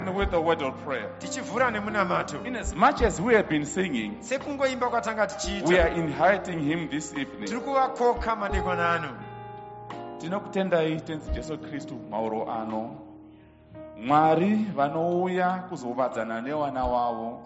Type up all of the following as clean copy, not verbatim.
with the word of prayer. tichivhura nemunamato. In as much as we have been singing, sekungoimba kwatanga we are tichiita, inviting him this tiri evening. kuvakoka madekwana ano. Tinokutendai tenzi Jesu Kristu mauro ano. Mwari vanouya kuzovadzana nevana wavo.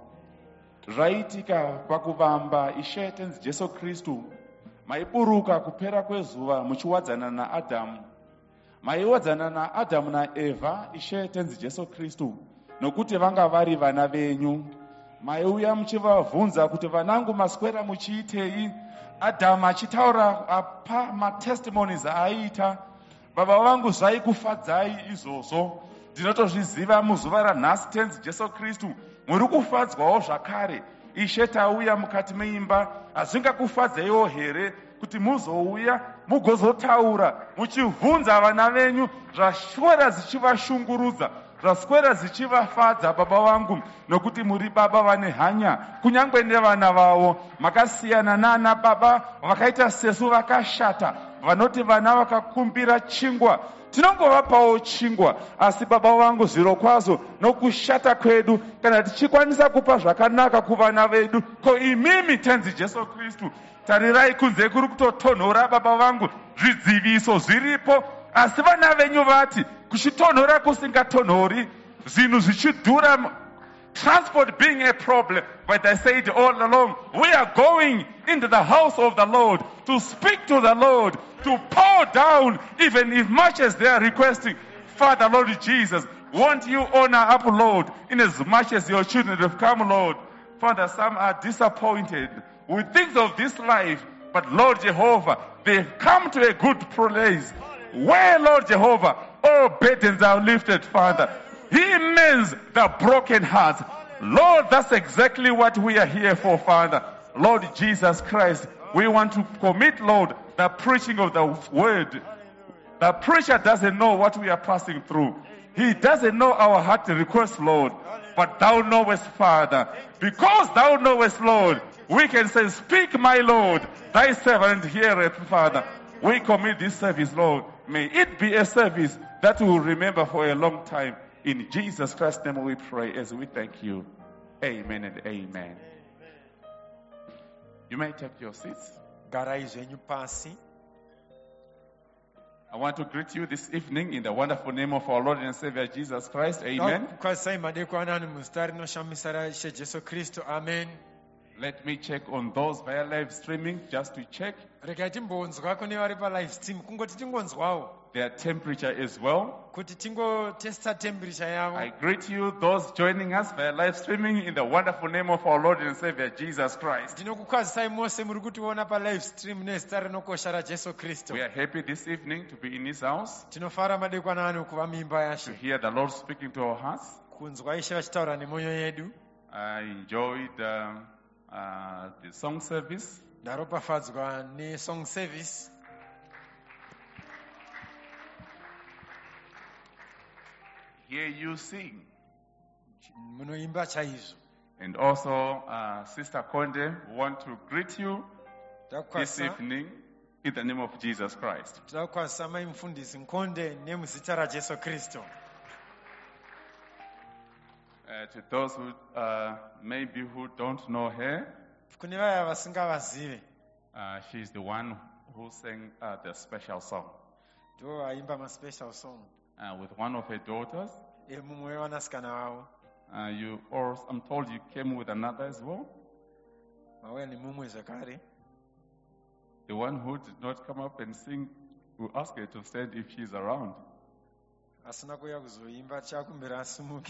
Zvaitika pakuvamba Ishe tenzi Jesu Kristu. Maiburuka kupera kwezuva muchiwadzana naAdhamu. Maiwadzana naAdhamu naEvha Ishe tenzi Jesu Kristu. Nokuti vanga vari vana venyu. Maiuya muchivabvunza kuti vanangu maswera muchiitei. Adhamu achitaura apa matestimonies aiita. Baba vangu zvaikufadzai izvozvo. Ndinotozviziva muzuva ranhasi tenzi Jesu Kristu. Muri kufadzwawo zvakare. Ishe tauya mukati meimba. Hazvingakufadzeiwo here kuti muzouya mugozotaura muchibvunza vana venyu zvaswera zvichivashungurudza, zvaswera zvichivafadza baba vangu, nokuti muri baba vane hanya kunyange nevana vavo. Makasiyana nana baba vakaita sesu vakashata, vanoti vana vakakumbira chingwa. Tinongovapawo chingwa, asi baba vangu zviro kwazvo nokushata kwedu kana tichikwanisa kupa zvakanaka kuvana vedu. Ko imimi tenzi Jesu Kristu, tarirai kunze kuri kutotonhora baba vangu, zvidziviso zviripo, asi vana venyu vati kuchitonhora kusingatonhori, zvinhu zvichidhura, transport being a problem. But I said all along, we are going into the house of the Lord to speak to the Lord, to pour down, even if much as they are requesting. Father, Lord Jesus, won't you honor up, Lord, in as much as your children have come, Lord. Father, some are disappointed with things of this life, but Lord Jehovah, they've come to a good place where, Lord Jehovah, all burdens are lifted, Father. He mends the broken hearts. Lord, that's exactly what we are here for, Father. Lord Jesus Christ, we want to commit, Lord, the preaching of the word. The preacher doesn't know what we are passing through. He doesn't know our heart request, Lord. But thou knowest, Father. Because thou knowest, Lord, we can say, speak, my Lord, thy servant heareth, Father. We commit this service, Lord. May it be a service that we will remember for a long time. In Jesus Christ's name we pray as we thank you. Amen and amen. You may take your seats. Garai zvenyu pasi. I want to greet you this evening in the wonderful name of our Lord and Savior Jesus Christ. Amen. Kwasai madekwana ano muzita rinoshamisa raIshe Jesu Kristu. Amen. Let me check on those via live streaming just to check Regai timbonzwa kune vari palive stream, kungoti tingonzwawo their temperature as well. kuti tingotesta temperature yavo. I greet you, those joining us via live streaming, in the wonderful name of our Lord and Savior Jesus Christ. Ndinokukwazisai mose muri kutiona palive stream nezita rinokosha raJesu Kristu. We are happy this evening to be in His house, Tinofara madekwana ano kuva muimba to yaShe, hear the Lord speaking to our hearts. kunzwa Ishe vachitaura nemwoyo yedu. I enjoyed the song service. Ndaropafadzwa nesong service. Hear you sing. Munoimba chaizvo. And also, Sister Konde, want to greet you this evening in the name of Jesus Christ. Tinokwazisa mai mufundisi Nkonde nemuzita raJesu Kristu. To those who maybe who don't know her, Kune vaya vasingavazive, she's the one who sang the special song ndo vaimba maspecial song with one of her daughters. emumwe wevanasikana vavo. I'm told you came with another as well. Mauya nemumwe zvakare. The one who did not come up and sing, we ask her to stand if she's around. Asina kuuya kuzoimba, tichakumbira asimuke.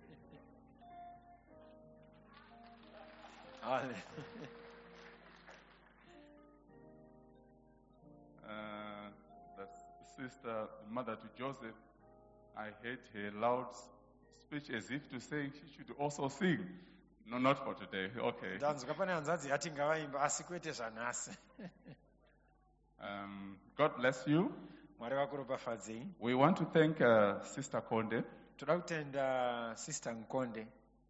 The sister, mother to Joseph, I heard her loud speech as if to say she should also sing. No, not for today. Okay. Ndanzwa pane hanzvadzi yati ngavaimba asi kwete zvanhasi. God bless you. Mwari vakuropafadzei. We want to thank Sister Konde Toda kutenda Sister Nkonde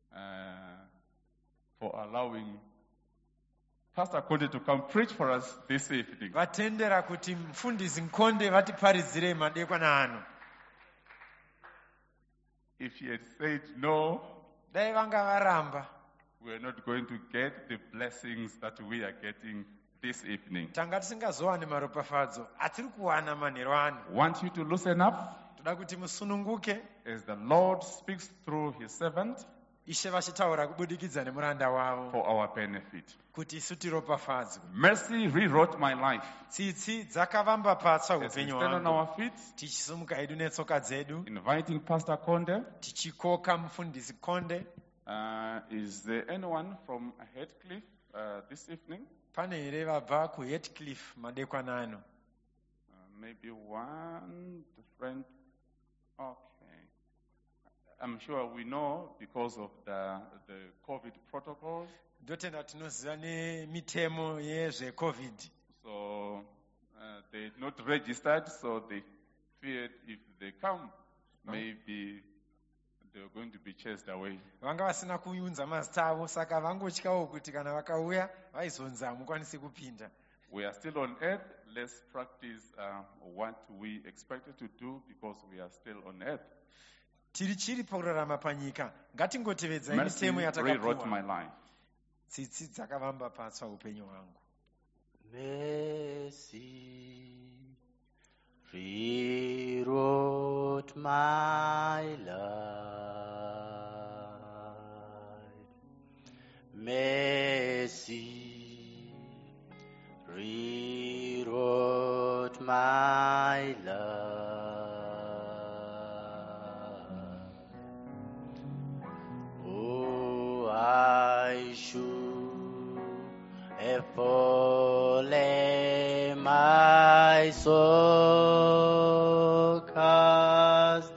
for allowing Pastor Konde to come preach for us this evening. vatendera kuti mufundisi Nkonde vatiparidzire madekwana ano. If he had said no, dai vanga varamba, we are not going to get the blessings that we are getting this evening. tanga tisingazowani maropafadzo atiri kuwana manheru ano. Want you to loosen up Toda kuti musununguke as the Lord speaks through his servant Ishe vachitaura kubudikidza nemuranda wavo for our benefit. kuti isu tiropafadzwe. Mercy rewrote my life. Tsitsi dzakavamba patsva As we upenyu stand on hwangu, our feet, tichisumuka hedu netsoka dzedu, inviting Pastor Konde. tichikoka mufundisi Konde. Is there anyone from Heathcliff this evening? Pane here vabva kuHeathcliff madekwana ano? Maybe one friend. Okay. I'm sure we know because of the COVID protocols. Ndotenda tinoziva nemitemo yezveCovid. So they're not registered, so they feared if they come, maybe they're going to be chased away. Vanga vasina kuunza mazita avo, saka vangotyawo kuti kana vakauya vaizonzi hamukwanisi kupinda. We are still on earth. Let's practice what we expected to do because we are still on earth. Tiri chiri pakurarama panyika, ngatingotevedzai Mercy mitemo rewrote my yatakapuwa. life. Tsitsi dzakavamba patsva upenyu hwangu. Mercy rewrote my life. Mercy rewrote my life. Oh, I should have fallen my soul cast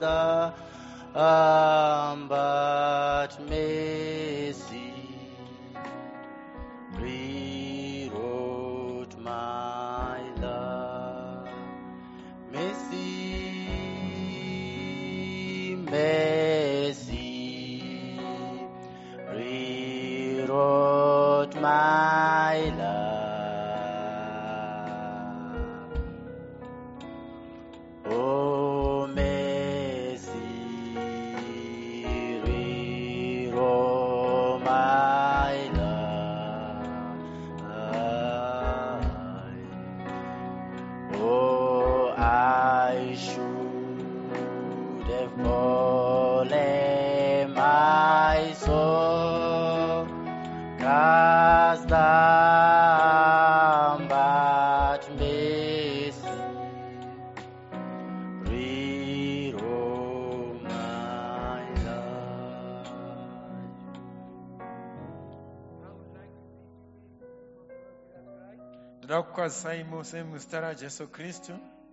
down, but mercy rewrote my life. Mercy, mercy rewrote my life. Oh, mercy rewrote my life. Oh, I should have fallen my soul cast down, but mercy rewrote my life. Ndoda kukwazisai mose muzita raJesu Kristu.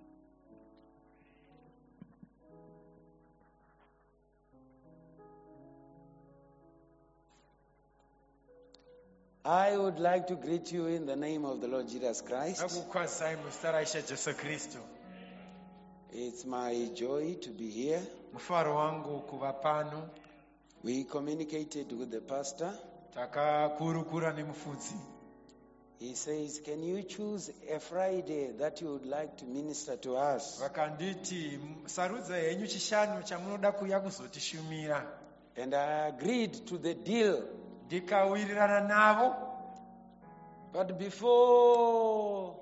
I would like to greet you in the name of the Lord Jesus Christ. Ndakukwazisai muzita raIshe Jesu Kristu. It's my joy to be here. Mufaro wangu kuva pano. We communicated with the pastor. Takakurukura nemufudzi. He says, can you choose a Friday that you would like to minister to us? Vakanditi sarudza henyu chishanu chamunoda kuuya kuzotishumira. And I agreed to the deal. Ndikawirirana navo. But before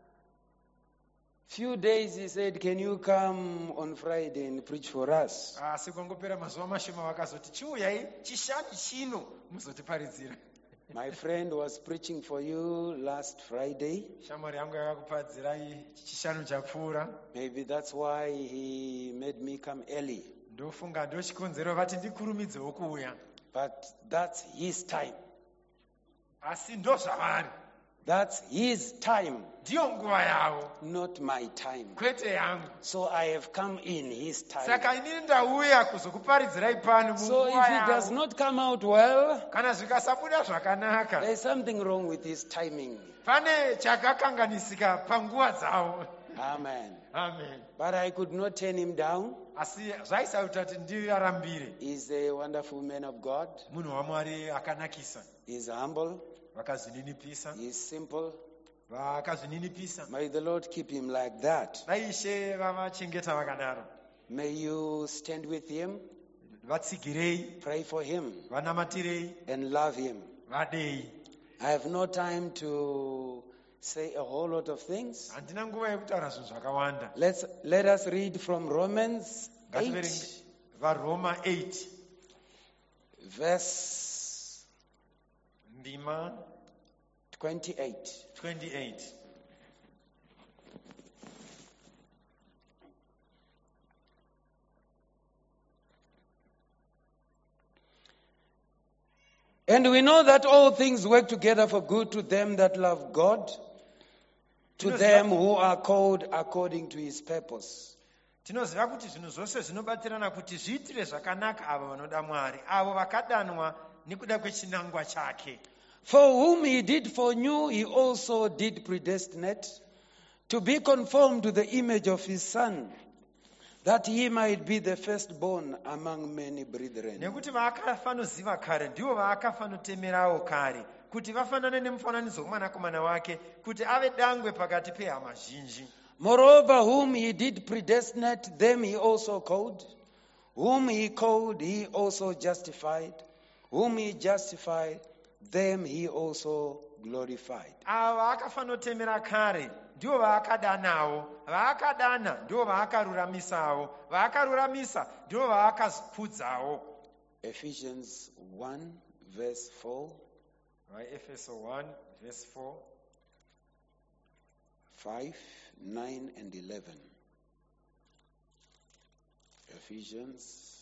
few days he said, can you come on Friday and preach for us? Asi kwangopera mazuva mashoma vakazoti chiuyai chishanu chino muzotiparidzira. My friend was preaching for you last Friday. Shamwari yangu yakakupadzirai chishanu chapfuura. Maybe that's why he made me come early. Ndofunga ndochikonzero vati ndikurumidzewo kuuya. But that's his time. Asi ndozvavari. That's his time, Ndiyo nguva yavo, not my time. kwete yangu. So I have come in his time. Saka inini ndauya kuzokuparidzirai pano So if munguva it does yavo. not come out well, Kana zvikasabuda zvakanaka, there is something wrong with his timing. pane chakakanganisika panguva dzavo. Amen. Amen. But I could not turn him down. Asi zvaisaita kuti ndivarambire. He's a wonderful man of God. Munhu waMwari akanakisa. He's humble. Vakazvininipisa. He's simple. Vakazvininipisa. May the Lord keep him like that. Dai Ishe vavachengeta vakadaro. May you stand with him vatsigirei, pray for him, vanamatirei, and love him. vadei. I have no time to say a whole lot of things. Handina nguva yekutaura zvinhu zvakawanda. Let us read from Romans 8, Ngativerenge vaRoma 8 verse ndima 28. 28. And we know that all things work together for good to them that love God, to them who are called according to his purpose. Tinoziva kuti zvinhu zvose zvinobatirana kuti zviitire zvakanaka avo vanoda Mwari, avo vakadanwa nekuda kwechinangwa chake. For whom he did foreknew, he also did predestinate to be conformed to the image of his Son, that he might be the firstborn among many brethren. Nekuti vaakafanoziva kare ndivo vaakafanotemerawo kare kuti vafanane nemufananidzo womwanakomana wake kuti ave dangwe pakati pehama zhinji. Moreover, whom he did predestinate, them he also called. Whom he called, he also justified. Whom he justified, them he also glorified. Ava vaakafanotemera kare ndivo vaakadanawo, vaakadana ndivo vaakaruramisawo, vaakaruramisa ndivo vaakakudzawo. Ephesians 1 verse 4, Efeso 1 verse 4, 5, 9 and 11. Ephesians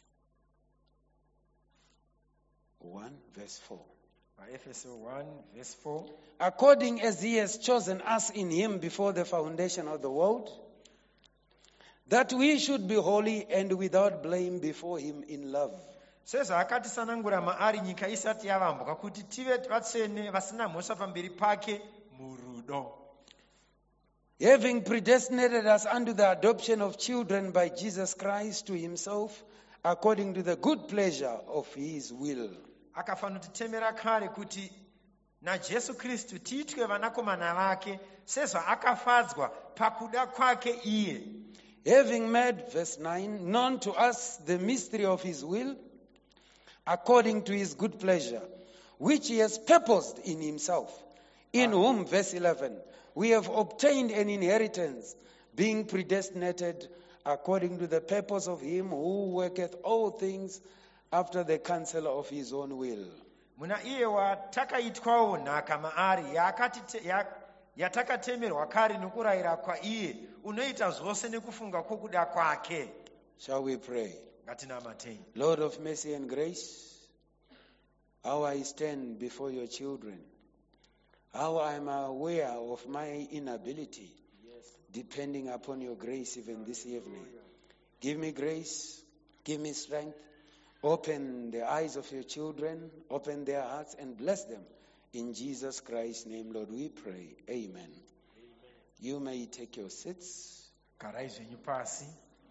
1 verse 4. Efeso 1 verse 4. According as he has chosen us in him before the foundation of the world, that we should be holy and without blame before him in love. Sezvaakatisanangura maari nyika isati yavambwa kuti tive vatsvene vasina mhosva pamberi pake murudo. Having predestinated us unto the adoption of children by Jesus Christ to himself, according to the good pleasure of his will. Akafanotitemera kare kuti naJesu Kristu tiitwe vanakomana vake sezvaakafadzwa pakuda kwake iye. Having made, verse 9, known to us the mystery of his will, according to his good pleasure, which he has purposed in himself, in whom, verse 11, we have obtained an inheritance, being predestinated according to the purpose of him who worketh all things after the counsel of his own will. Muna iye watakaitwawo nhaka maari yatakatemerwa kare nokurayira kwaiye unoita zvose nekufunga kwokuda kwake. Shall we pray? Ngatinamatei. Lord of mercy and grace, how I stand before your children, how I am aware of my inability, depending upon your grace even this evening. Give me grace, give me strength, open the eyes of your children, open their hearts and bless them. In Jesus Christ's name, Lord, we pray. Amen. You may take your seats. Garai zvenyu pasi.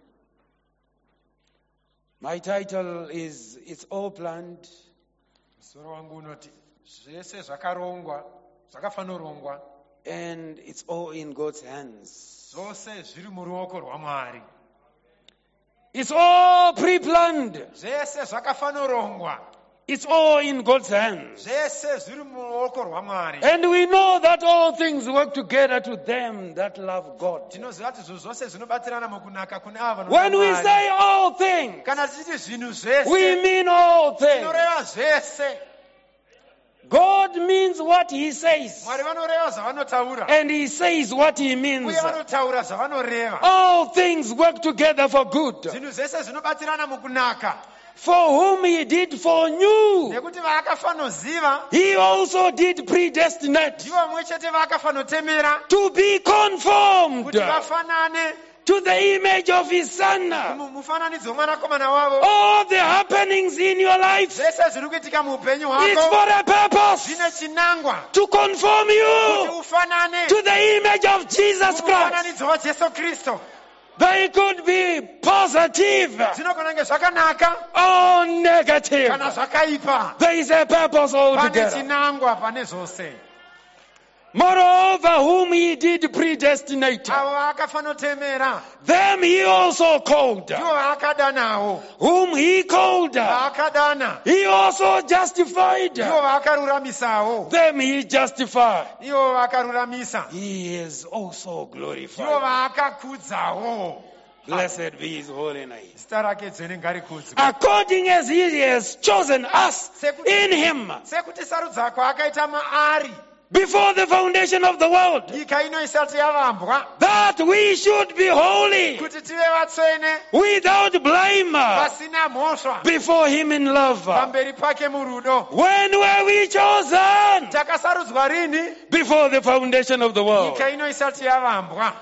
My title is It's All Planned. Musoro wangu unoti zvese zvakarongwa, zvakafanorongwa, And it's all in God's hands. zvose zviri muruoko rwaMwari. It's all pre-planned. Zvese zvakafanorongwa, It's all in God's hands. zvese zviri muruoko rwaMwari. And we know that all things work together to them that love God. Tinoziva kuti zvinhu zvose zvinobatirana mukunaka kune ava When we vanoda Mwari. say all things, Kana tichiti zvinhu zvese, we mean all things. tinoreva zvese. God means what he says. Mwari vanoreva zvavanotaura, And he says what he means. uye vanotaura zvavanoreva. All things work together for good. Zvinhu zvese zvinobatirana mukunaka. For whom he did foreknew, Nekuti vaakafanoziva, he also did predestinate ndivo mumwe chete vaakafanotemera to be conformed kuti vafanane to the image of his Son. mufananidzo womwanakomana wavo. All the happenings in your life, Zvese zviri kuitika muupenyu it's hwako for a purpose zvine chinangwa to conform kuti you ufanane to the image of Jesus Christ. kumufananidzo waJesu Kristu. They could be positive Zvinogona kunge zvakanaka or negative. kana zvakaipa. There is a purpose Pane altogether. chinangwa pane zvose. Moreover, whom he did predestinate, avo vaakafanotemera them he also called. ndivo vaakadanawo, Whom he called, vaakadana he also justified. ndivo vaakaruramisawo, Them he justified. ivo vakaruramisa, He is also ndivo glorified. vaakakudzawo. Blessed be his holy name. Zita rake dzvene ngarikudzwe. According as he has chosen us in him Sekuti sarudza kwaakaita maari before the foundation of the world, nyika ino isati yavambwa, that we should be holy, kuti tive vatsvene without blame, vasina mhosva before him in love. pamberi pake murudo. When were we chosen? Takasarudzwa rini? Before the foundation of the world. Nyika ino isati yavambwa.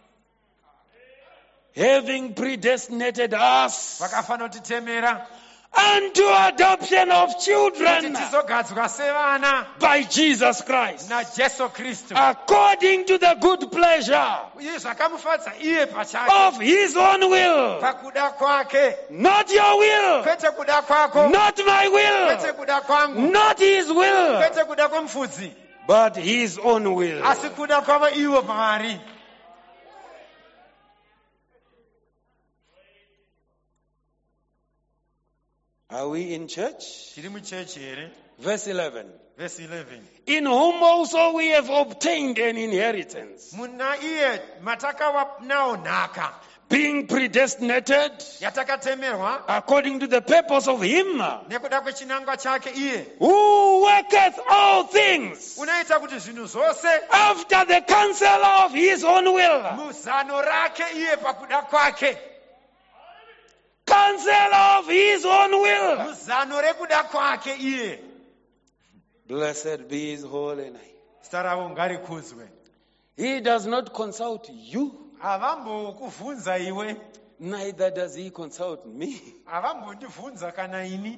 Having predestinated us Vakafanotitemera unto adoption of kuti children tizogadzwa sevana by Jesus Christ, naJesu Kristu. according to the good pleasure Iye zvakamufadza iye pachake of his own will. pakuda kwake, Not your will, kwete kuda kwako, not my kwete will, kuda kwangu, not his will, kwete kuda kwemufudzi, but his own will. asi kuda kwavo ivo pavari. Are we in church? Tiri muchechi here. Verse 11. Verse 11. In whom also we have obtained an inheritance, Muna iye matakawa nawo nhaka being predestinated yatakatemerwa according to the purpose of him nekuda kwechinangwa chake iye who worketh all things unoita kuti zvinhu zvose after the counsel of his own will. muzano rake iye pakuda kwake, Counsel of his own will. muzano rekuda kwake iye. Blessed be his holy name. Zita ravo ngarikudzwe. He does not consult you, Havambokuvhunza iwe, Neither does he consult me. havambondibvunza kana ini.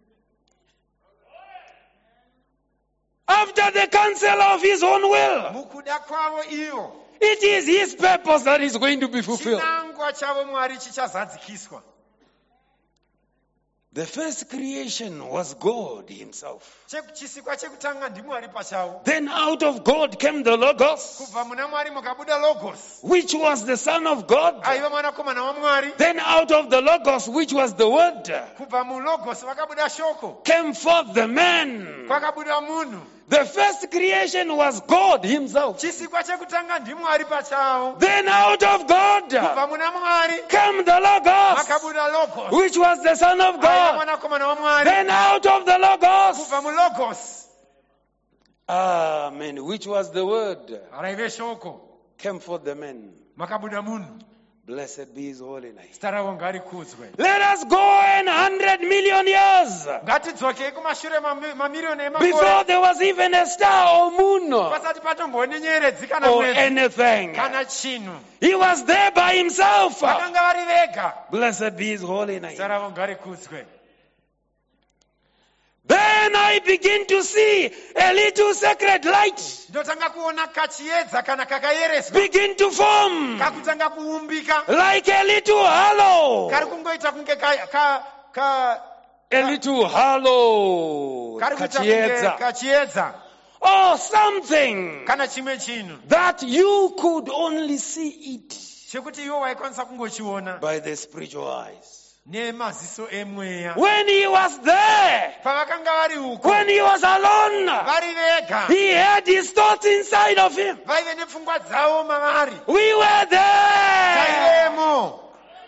after the counsel of his own will. Mukuda kwavo ivo, It is his purpose that is going to be fulfilled. chinangwa chavo Mwari chichazadzikiswa. The first creation was God himself. Chisikwa chekutanga ndiMwari pachavo. Then out of God came the Logos, Kubva muna Mwari mukabuda Logos, which was the Son of God. aiva mwanakomana waMwari. Then out of the Logos, which was the Word, Kubva muLogos vakabuda shoko, came forth the man. kwakabuda munhu. The first creation was God himself. Chisikwa chekutanga ndiMwari pachavo. Then out of God Kubva muna Mwari came the Logos, vakabuda Logos, which was the Son of aiva God. mwanakomana waMwari. Then out of the Logos, Kubva muLogos, Amen. Which was the word? raive shoko, Came forth the man. makabuda munhu. Blessed be his holy name. Zita ravo ngarikudzwe. let us go 100 million years Ngatidzokei kumashure mamiriyoni before emakore there was even a star or moon pasati patomboone nyeredzi kana or mwedzi anything. kana chinhu. He was there by himself. Vakanga vari vega. Blessed be his holy name. Zita ravo ngarikudzwe. Then I begin to see a little sacred light Ndotanga kuona kachiedza kana kakayereswa begin to form kakutanga kuumbika, like a little halo. kari kungoita kunge A little halo. kari kuita kunge kachiedza Or something kana chimwe chinhu that you could only see it chekuti iwo waikwanisa kungochiona By the spiritual eyes. nemaziso emweya. when he was there. Pavakanga vari uko When he was alone, vari vega, he had his thoughts inside of him. vaive nepfungwa dzavo mavari. We were there. Taivemo.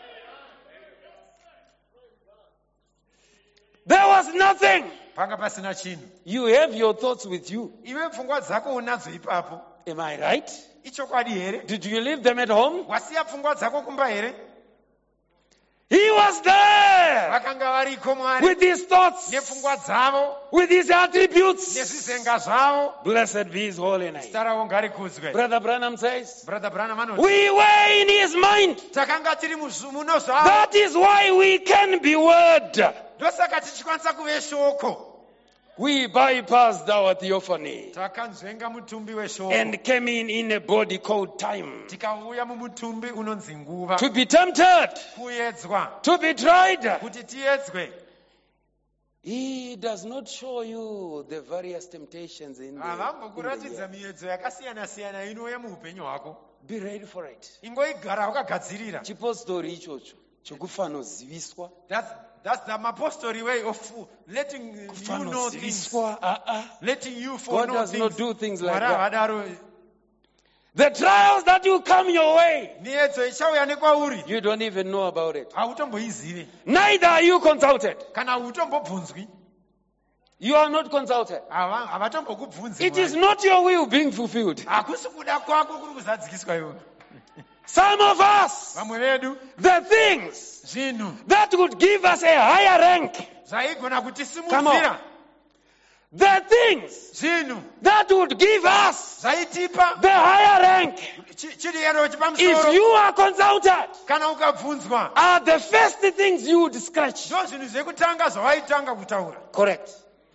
There was nothing. Panga pasina chinhu. You have your thoughts with you. Iwe pfungwa dzako unadzo ipapo. Am I right? Ichokwadi here? Did you leave them at home? Wasiya pfungwa dzako kumba here? He was there Vakanga variko Mwari with his thoughts, nepfungwa dzavo with his attributes. nezvizenga zvavo. Blessed be his holy name. Zita ravo ngarikudzwe. Brother Branham says, Brother Branham anoti we were in his mind. takanga tiri muno zvavo, That is why we can be word. ndosaka tichikwanisa kuve shoko. We bypassed our theophany Takanzvenga mutumbi weshoko and came in a body called time. tikauya mumutumbi unonzi nguva, To be tempted, kuedzwa, to be tried. kuti tiedzwe. He He does not show you the various temptations in the havambokuratidza year. miedzo yakasiyana-siyana inouya muupenyu hwako. Be ready for it. Ingoigara wakagadzirira. Chipostori ichocho chokufanoziviswa. That's the apostle way of letting you know things. Kufanoziviswa. Letting you God foreknow does not things. do things like Mwari that. havadaro. The trials that will come your way, Miedzo ichauya nekwauri You don't even know about it. hautomboizivi neither are you consulted. kana hautombobvunzwi. You are not consulted. Havatombokubvunzi. It is not your will being fulfilled. hakusi kuda kwako kuri kuzadzikiswa iwe. Some of us, Vamwe vedu the things zvinhu that would give us a higher rank, zvaigona Come kutisimudzira, on. the things zvinhu that would give us zvaitipa the higher rank, chiriyero if chepamusoro, you are consulted, kana ukabvunzwa, are the first things you would scratch. ndo zvinhu zvekutanga zvawaitanga kutaura. Correct.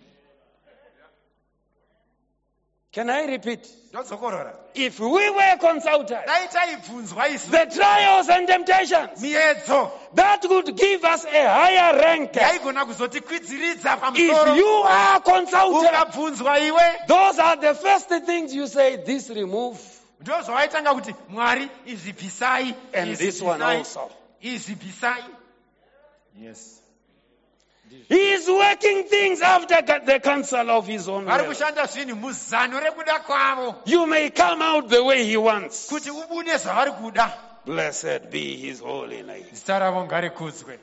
Can I repeat? Ndodzokorora. If we were consulted, Dai taibvunzwa isu the trials and temptations miedzo that would give us a higher rank, yaigona kuzotikwidziridza if pamusoro, you are consulted, ukabvunzwa iwe, those are the first things you say, this remove, ndo zvawaitanga kuti Mwari izvi bvisai, and izvi this one bvisai, also. izvi bvisai. Yes. He is working things after the counsel of his own Vari will. kushanda zvinhu muzano rekuda kwavo You may come out the way he wants. kuti ubude zvavari kuda. Blessed be his holy name. Zita ravo ngarikudzwe.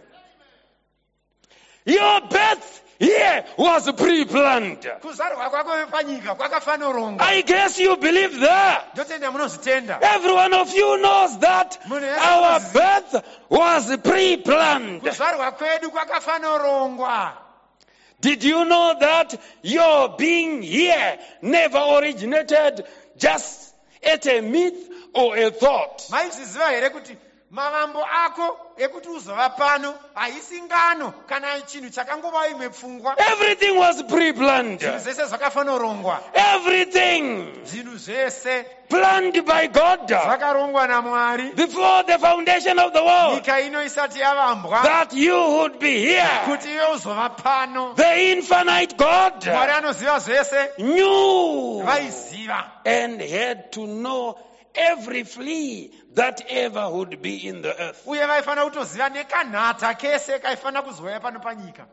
Your birth here was pre-planned. Kuzvarwa kwako panyika kwakafanorongwa. I guess you believe that. Ndotenda munozvitenda. Every one of you knows that our birth was pre-planned. Kuzvarwa kwedu kwakafanorongwa. Did you know that your being here never originated just at a myth or a thought? Maizviziva here kuti mavambo ako ekuti uzova pano haisi ngano kana chinhu chakangova imwe pfungwa. Everything was pre-planned. Zvinhu zvese zvakafanorongwa. Everything Zvinhu zvese planned by God zvakarongwa naMwari. before the foundation of the world, Nyika ino isati yavambwa that you would be here. kuti iwe uzova pano. The infinite God Mwari anoziva zvese. knew Vaiziva. and had to know every flea that ever would be in the earth. Uye vaifanira kutoziva nekanhata kese kaifanira kuzouya pano panyika.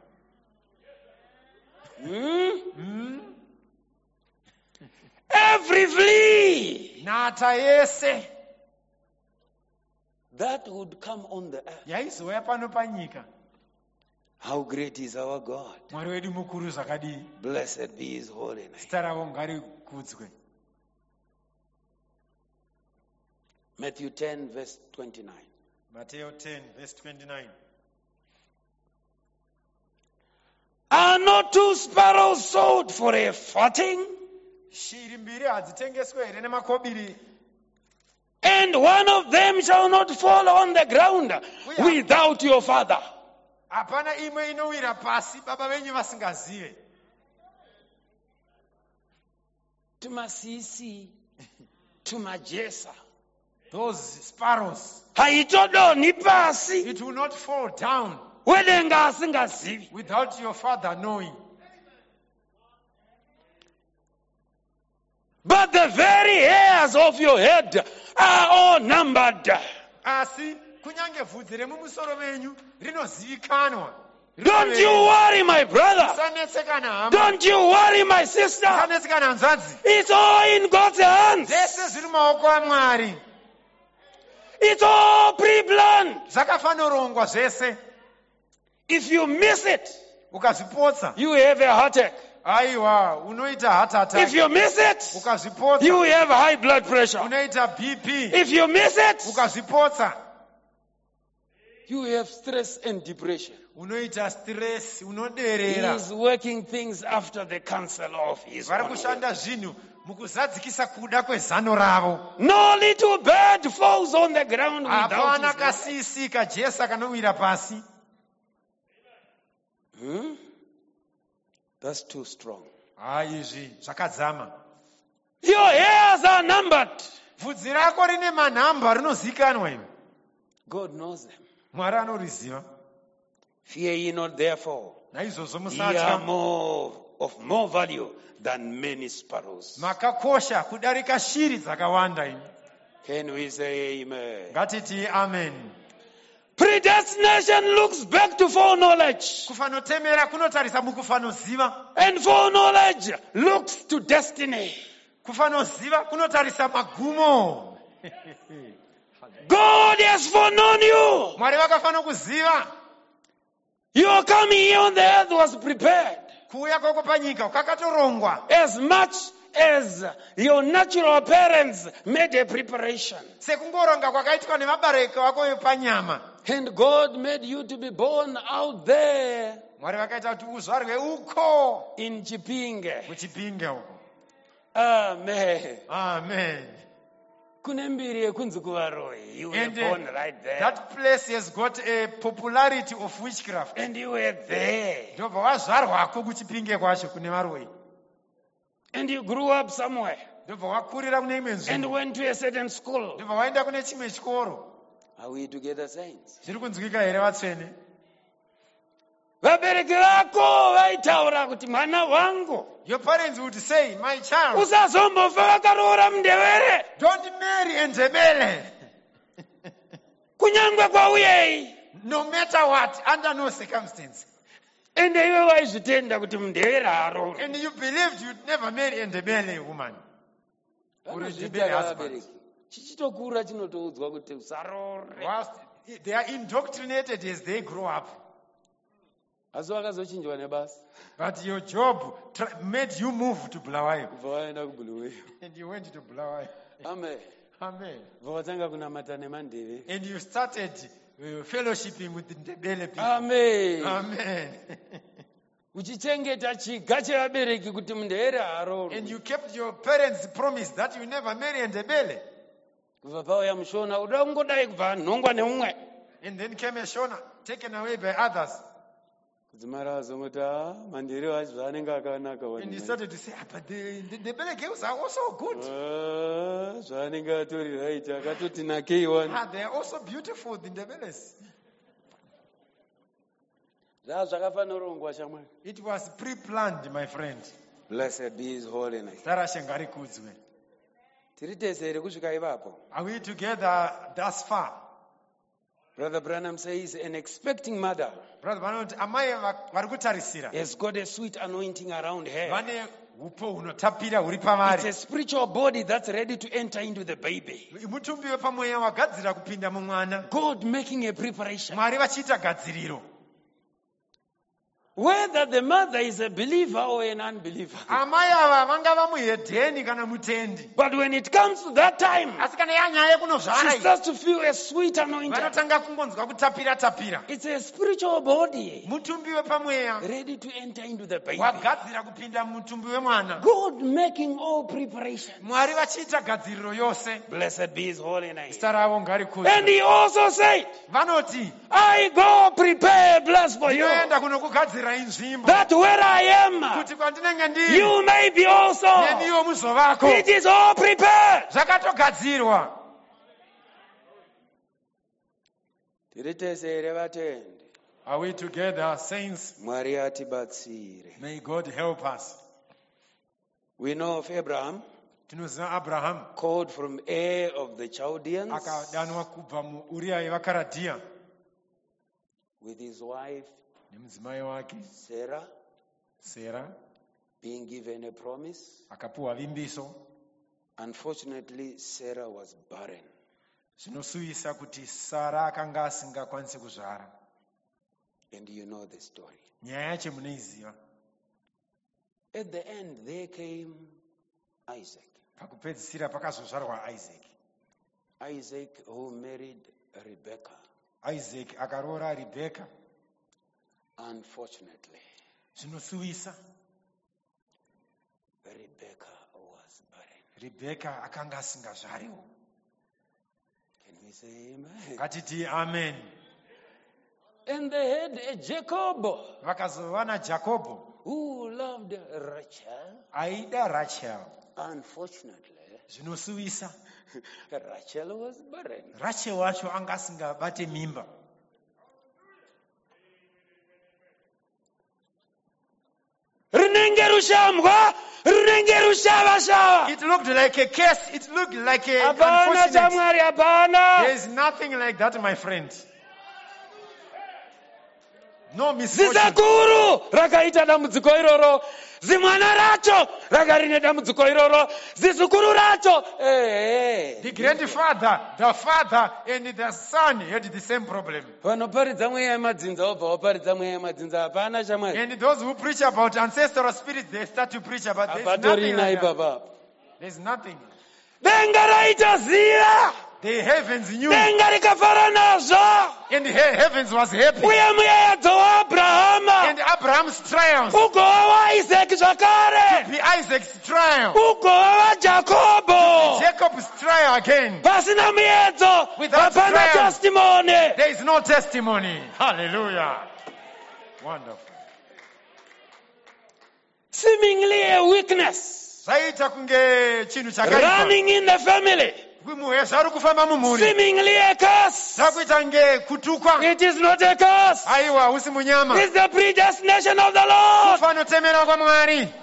Every flea Nhata yese That would come on the earth. yaizouya pano panyika. How great is our God? Mwari wedu mukuru zvakadii. Blessed be his holy name. Zita ravo ngarikudzwe. Matthew 10, verse 29. Mateo 10 verse 29. are not two sparrows sold for a farthing, Shiri mbiri hadzitengeswe here nemakobiri, and one of them shall not fall on the ground without your father. hapana imwe inowira pasi baba venyu vasingazive. Tumasisi, tumajesa. Those sparrows, Haitodoni pasi, it will not fall down wedenga asingazivi. without your father knowing. But the very hairs of your head are all numbered. Asi kunyange bvudzi remumusoro menyu rinozivikanwa. Don't you worry, my brother. Musanetseka nehama. Don't you worry, my sister. Musanetseka nehanzvadzi. It's all in God's hands. Zvese zviri mumaoko aMwari. It's all pre-planned. Zvakafanorongwa zvese. If you miss it, Ukazvipotsa, you have a heart attack. aiwa, unoita heart attack. If you miss it, Ukazvipotsa, you have high blood pressure. unoita BP. If you miss it, Ukazvipotsa, You have stress and depression. unoita stress, he unoderera. is working things after the counsel of his Vari own will. kushanda zvinhu mukuzadzikisa kuda kwezano ravo. No little bird falls on the ground without Hapana his mother. kasisi kajesa kanowira pasi. That's too strong. Izvi zvakadzama. Your hairs are numbered. Bvudzi rako rine manhamba rinozikanwa iwe. God knows them. Mwari anoriziva. Fear ye not, therefore. Naizvozvo Ye are musatya, of more value than many sparrows. makakosha kudarika shiri dzakawanda imi. Can we say amen? Ngatiti amen. Predestination looks back to foreknowledge. Kufanotemera kunotarisa mukufanoziva. And foreknowledge looks to destiny. Kufanoziva kunotarisa magumo. God has foreknown you. Mwari vakafano kuziva. Your coming here on the earth was prepared. Kuuya kwako panyika kwakatorongwa. As much as your natural parents made a preparation. Sekungoronga kwakaitwa nemabereki wako panyama. And God made you to be born out there Mwari vakaita kuti uzvarwe uko in Chipinge. muchipinge uko. Amen. Amen. Kune mbiri yekunzi kuvaroyi. You were And born right there. that place has got a popularity of witchcraft. And you were there. Ndobva wazvarwako kuchipinge kwacho kune varoi. And you grew up somewhere. Ndobva wakurira kune imwe And nzvimbo. went to a certain school. Ndobva waenda kune chimwe chikoro. Are we together, saints? Zviri kunzwika here vatsvene? Vabereki vako vaitaura kuti mwana wangu Your parents would say, my child, usazombofa vakaroora mundevere don't marry Ndebele. kunyangwe kwauyei. No matter what, under no circumstance. Ende iwe waizvitenda kuti mundevere haroora. And you believed you'd never marry Ndebele woman. Vanozviita vabereki. Chichitokura chinotoudzwa kuti usaroore. Whilst they are indoctrinated as they grow up. Asi vakazochinjwa nebasa. But your job made you move to Bulawayo. Kubva vaenda kubhuluweyo. And you went to Bulawayo. Amen. Amen. Bva vatanga kunamata nemandeve. And you started fellowshipping with the Ndebele people. Amen. Amen. Uchichengeta chiga chevabereki kuti mundevere haroorwe. And you kept your parents' promise that you never marry Ndebele. Kubva pauya mushona uda kungodai kubva nhongwa neumwe. And then came a Shona, taken away by others. Kudzimara azongoti mandiri wacho zvaanenge akanaka And you started to say, but the Ndebele girls are also good. zvaanenge atori right akatoti nakei wani. They are also beautiful, the Ndebeles. Zvakafanorongwa shamwari. It was pre-planned, my friend. Blessed be his holy name. Tarashe ngarikudzwe. Tiri tese here kusvika ipapo. Are we together thus far? Brother Branham says an expecting mother Brother vanoti amai vari kutarisira Has got a sweet anointing around her. vane upo hunotapira huri It's pavari. a spiritual body that's ready to enter into the baby. Mutumbi wepamweya wagadzira kupinda mumwana. God making a preparation. Mwari vachiita gadziriro. Whether the mother is a believer or an unbeliever. Amai ava vangava muhedheni kana mutendi. But when it comes to that time, Asi kana yanyaya she kunozvara iyi, starts to feel a sweet anointing. vanotanga kungonzwa kutapira-tapira. It's a spiritual body Mutumbi wepamweya ready to enter into the baby. wagadzira kupinda mutumbi wemwana. God making all preparation. Mwari vachiita gadziriro yose. Blessed be his holy name. Zita ravo And ngarikudzwe. he also said, Vanoti, I go prepare a place for you. ndinoenda kunokugadzira inzvimbo. That where I am, Kuti kwandinenge ndiri, you may be also. neniwo muzovako. It is all prepared. Zvakatogadzirwa. tiri tese here vatendi. Are we together, saints? Mwari atibatsire. May God help us. We know of Abraham, Tinoziva Abraham called from Ur of the Chaldeans, akadanwa kubva muUria yevaKaradhia with his wife nemudzimai wake Sarah, Sera being given a promise. akapiwa vimbiso. Unfortunately, Sarah was barren. Zvinosuvisa kuti Sara akanga asingakwanisi kuzvara. And you know the story. Nyaya yacho munoiziva. At the end, there came Isaac. Pakupedzisira pakazozvarwa Isaac. Isaac who married Rebekah. Isaac akaroora Rebecca. Unfortunately, Zvinosuvisa Rebekah was barren. Rebecca akanga asingazvariwo. Can we say amen? Ngatiti amen. And they had a Jacob Vakazova naJakobho who loved Rachel. aida Rachel. Unfortunately, Zvinosuvisa Rachel was barren. Rachel wacho anga asingabate mimba. rinenge rushambwa, rinenge rushava-shava. It looked like a curse. It looked like a Hapana unfortunate. chamwari, hapana. There is nothing like that, my friend. No misfortune. Zizakuru rakaita dambudziko iroro, zimwana racho rakarine dambudziko iroro, zizukuru racho. The grandfather, the father, and the son had the same problem. Vanoparidza mweya yemadzinza obva vaparidza mweya yemadzinza, hapana chamwari. And those who preach about ancestral spirits, they start to preach about there's nothing Hapatorina like that. ipapa. There's nothing. Denga raita ziya, The heavens knew, denga rikafara nazvo, and the heavens was happy. uye muyedzo waAbrahama And Abraham's triumph, ugova waIsaki zvakare, be Isaac's triumph, ugova waJakobo. Jacob's trial again. Pasina muyedzo, Without hapana triumph. testimony. There is no testimony. Hallelujah. Wonderful. Seemingly a weakness Zvaita kunge chinhu chakaipa. running in the family, Zviri kufamba mumhuri. seemingly a curse. Zvakuita nge kutukwa. It is not a curse. Aiwa, usi munyama. It's the predestination of the Lord. Kufanotemera kwaMwari.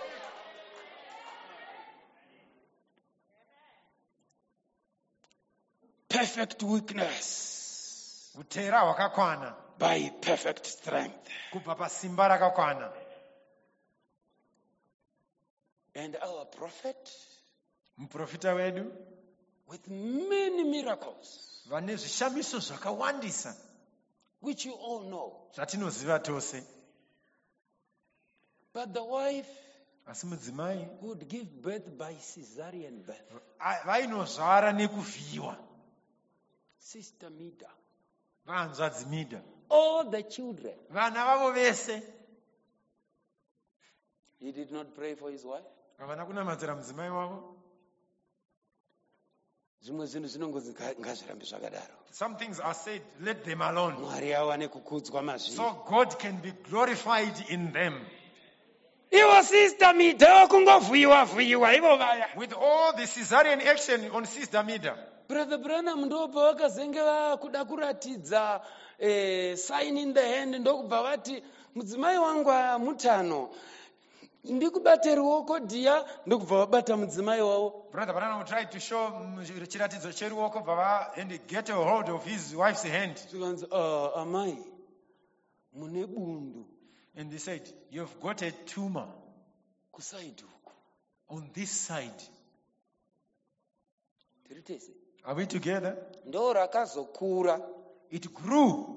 Perfect weakness Kutera hwakakwana. by perfect strength. Kubva pasimba rakakwana. And our prophet, Muprofita wedu with many miracles, vane zvishamiso zvakawandisa which you all know. zvatinoziva tose. But the wife Asi mudzimai would give birth by cesarean birth. vainozvara nekuvhiyiwa. Sister Mida. Vahanzvadzi Mida. All the children. Vana vavo vese. He did not pray for his wife. Havana kunamadzira mudzimai wavo. Zvimwe zvinhu zvinongozi ngazvirambe zvakadaro. Some things are said, let them alone. Mwari awane kukudzwa mazviri. So God can be glorified in them. Ivo sister Mida kungovhuyiwa ivo vaya. With all the Caesarean action on Sister Mida. Brother Branham ndo pavakazenge vakuda kuratidza sign in the hand, ndokubva vati mudzimai wangu mutano, ndikubate ruoko dhiya, ndokubva vabata mudzimai wavo. Brother Branham tried to show chiratidzo cheruoko bva and get a hold of his wife's hand. Tikanzi amai mune bundu And he said, you've got a tumor kusaidi uku. on this side. Tiri tese. Are we together? Ndo rakazokura It grew.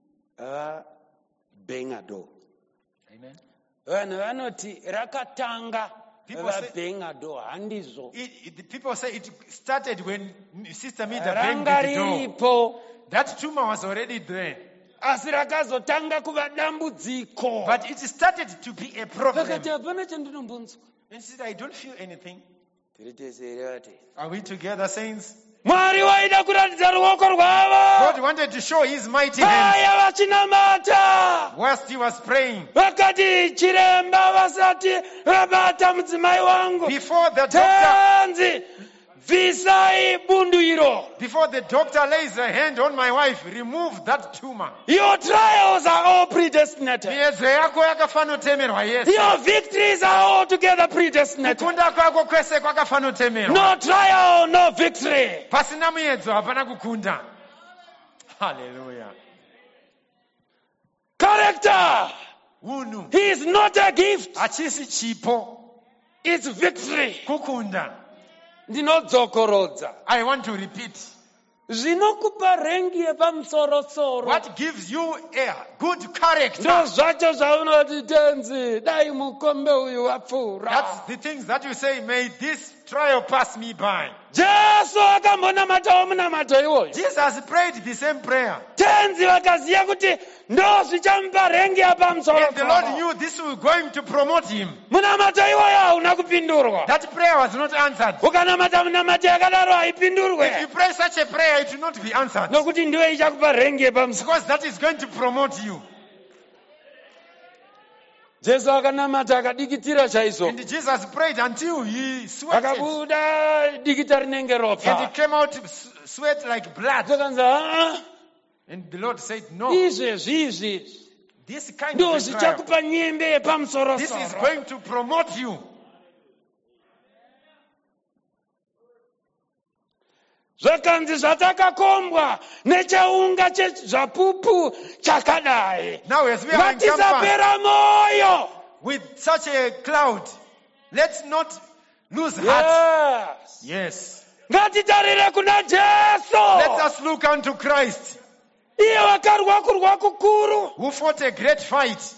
Bengado. Amen. Vanhu vanoti rakatanga People say- vabhengado handizvo. The people say it started when Sister Mida banged Ranga the door. riripo. That tumor was already there. Asi rakazotanga kuva dambudziko. But it started to be a problem. Vakati hapana chandinombonzwa. And she said, I don't feel anything. Tiri tese here vate. Are we together, saints? Mwari waida kuratidza ruoko God rwavo. wanted to show his mighty hand Vaya vachinamata. whilst he was praying. Vakati chiremba vasati vabata mudzimai wangu. Before the doctor, Tanzi bvisai bundu iro. before the doctor lays a hand on my wife, remove that tumor. Your trials are all predestinated. Miedzo yako yakafanotemerwa yese. Your victories are all together predestinated. Kukunda kwako kwese kwakafanotemerwa. No trial, no victory. Pasina muedzo hapana kukunda. Hallelujah. Character Unhu is not a gift. hachisi chipo, It's victory. kukunda. Ndinodzokorodza. I want to repeat. Zvinokupa rengi yepamusoro-soro. What gives you a good character? Ndo zvacho zvaunoti tenzi, dai mukombe uyu wapfuura. That's the things that you say, may this trial pass me by. Jesu akambonamatawo munamato iwoyo. Jesus prayed the same prayer. Tenzi vakaziya kuti ndo zvichamupa rengi And the Lord yepamusoro-soro. knew this was going to promote him. Munamato iwoyo hauna kupindurwa. That prayer was not answered. Ukanamata munamato yakadaro If you haipindurwe. pray such a prayer, it will not be answered. Nokuti ndiyo ichakupa rengi yepamusoro. Because that is going to promote you. Jesu akanamata akadikitira chaizvo. And Jesus prayed until he sweated. Akabuda dikita rinenge And ropa. it came out sweat like blood. Takanzi And the Lord said, no, izvezvi. This kind of ndo betrayal, zvichakupa nyembe this is yepamusoro-soro. going to promote you. Zvakanzi zvatakakombwa nechaunga chezvapupu chakadai. Now as we are encompassed Ngatisapera moyo. with such a cloud, let's not lose heart. Yes. Yes. Ngatitarire kuna Let Jesu. us look unto Christ, Iye wakarwa kurwa kukuru. who fought a great fight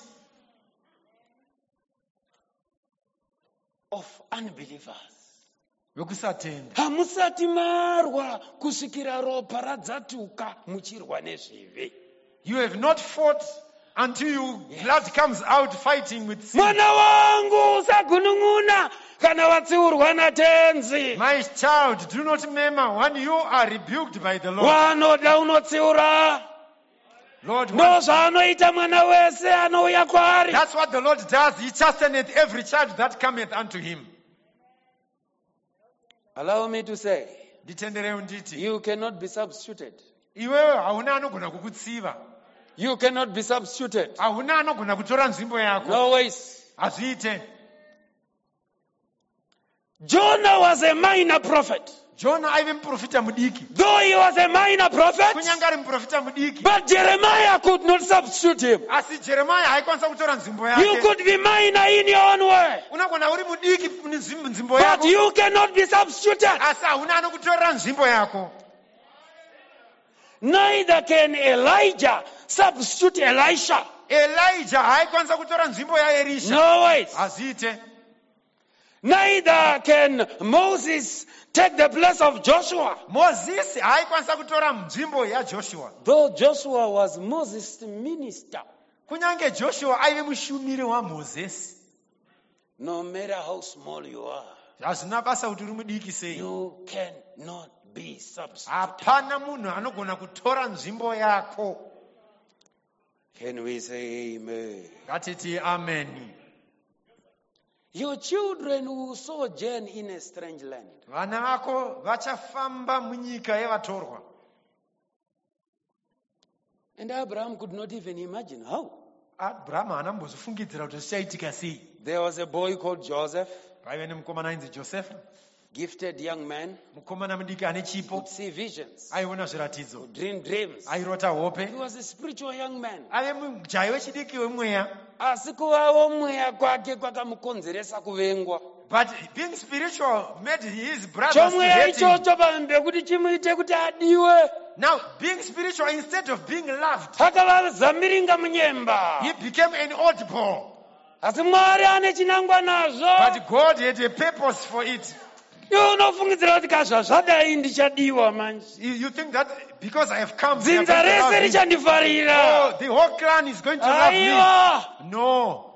Of unbelievers. yokusatenda. Hamusati marwa kusvikira ropa radzatuka muchirwa nezvivi. You have not fought until blood comes out fighting with sin. Mwana wangu usagunun'una kana watsiurwa natenzi. My child, do not murmur when you are rebuked by the Lord. Wanoda unotsiura. Lord, Ndo zvaanoita mwana wese anouya kwaari. that's what the Lord does. He chasteneth every child that cometh unto him. Allow me to say, Nditenderei nditi, you cannot be substituted. iwewe hauna anogona kukutsiva. You cannot be substituted. Hauna anogona kutora nzvimbo yako. No ways. Hazviite. Jonah was a minor prophet. Jona aive muprofita mudiki. Though he was a minor prophet, Kunyange ari muprofita mudiki. but Jeremiah could not substitute him. Asi Jeremiah haikwanisa kutora nzvimbo You yake. could be minor in your own way, Unogona uri mudiki nzvimbo but yako. you cannot be substituted. Asi hauna anokutorera nzvimbo yako. Neither can Elijah substitute Elisha. Elijah haikwanisa kutora nzvimbo yaElisha. No ways. Hazviite. Neither can Moses take the place of Joshua. Mozisi haikwanisa kutora nzvimbo yaJoshua. Though Joshua was Moses' minister. Kunyange Joshua aive mushumiri waMozisi. No matter how small you are, Hazvina basa kuti uri mudiki sei. you cannot be substituted. Hapana munhu anogona kutora nzvimbo yako. Can we say amen? Ngatiti amen. Your children will sojourn in a strange land. Vana vako vachafamba munyika yevatorwa. And Abraham could not even imagine how. Abrahamu haana kumbozvifungidzira kuti zvichaitika sei. There was a boy called Joseph, Paive nemukomana ainzi Josefa, gifted young man, mukomana mudiki ane chipo, could see visions, aiona zviratidzo, could dream dreams. airota hope. He was a spiritual young man. Ave mujaya wechidiki wemweya. Asi kuvawo mweya kwake kwakamukonzeresa kuvengwa. But being spiritual made his brothers to Chomweya hate him. ichocho pambe kuti chimuite kuti adiwe. Now, being spiritual, instead of being loved, Akava zamiringa munyemba. he became an oddball. Asi Mwari ane chinangwa nazvo. But God had a purpose for it. Iwe unofungidzira kuti kazvazvadai ndichadiwa manje. You think that because I have come, they are Dzinza going to love rese me. richandifarira. Oh, the whole clan is going to love me. Aiwa. No.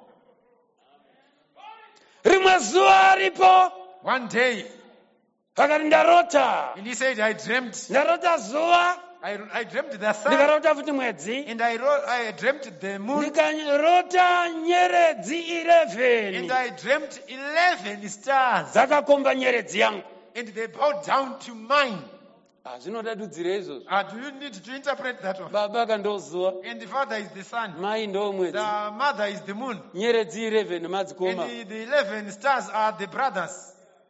Rimwe zuva ripo. One day, Pakati ndarota. and he said, I dreamt Ndarota zuva. the sun, Ndikarota futi mwedzi. and I dreamt the moon, Ndikarota nyeredzi 11. and I dreamt 11 stars, Dzakakomba nyeredzi yangu. and they bowed down to mine. Zvinoda dudzira izvozvo. Do you need to interpret that one? Baba kandozuva. And the father is the sun, Mai ndo mwedzi. the mother is the moon, Nyeredzi 11 madzikoma. and the 11 stars are the brothers.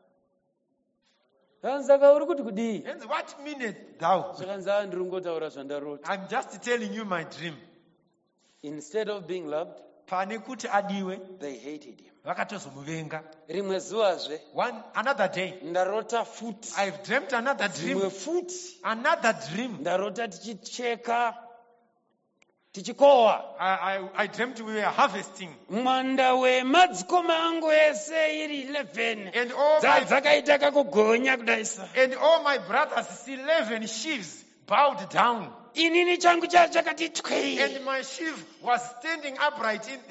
Saka uri kuti kudii? And what meaneth thou? Zvakanzi ndiri kungotaura zvandarota. I'm just telling you my dream. Instead of being loved, Pane kuti adiwe, they hated him. vakatozomuvenga. Rimwe zuvazve Another day, ndarota futi. I've dreamt another dream. Rimwe futi Another dream. ndarota tichicheka, tichikohwa. I dreamt we were harvesting. Mwanda wemadzikoma angu ese iri 11. And all Dzakaita kakugonya kudaisa. my brothers, 11 sheaves bowed down. Inini changu chakati twei. And my sheaf was standing upright in.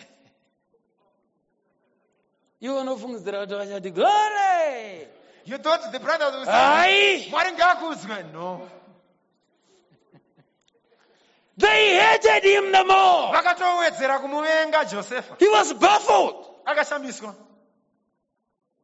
Iwo unofungidzira kuti vachati glory. You thought the brothers would say, Ai. Mwari ngaakudzwe. No. They hated him the more. Vakatowedzera kumuvenga Josefa. He was baffled. Akashamiswa.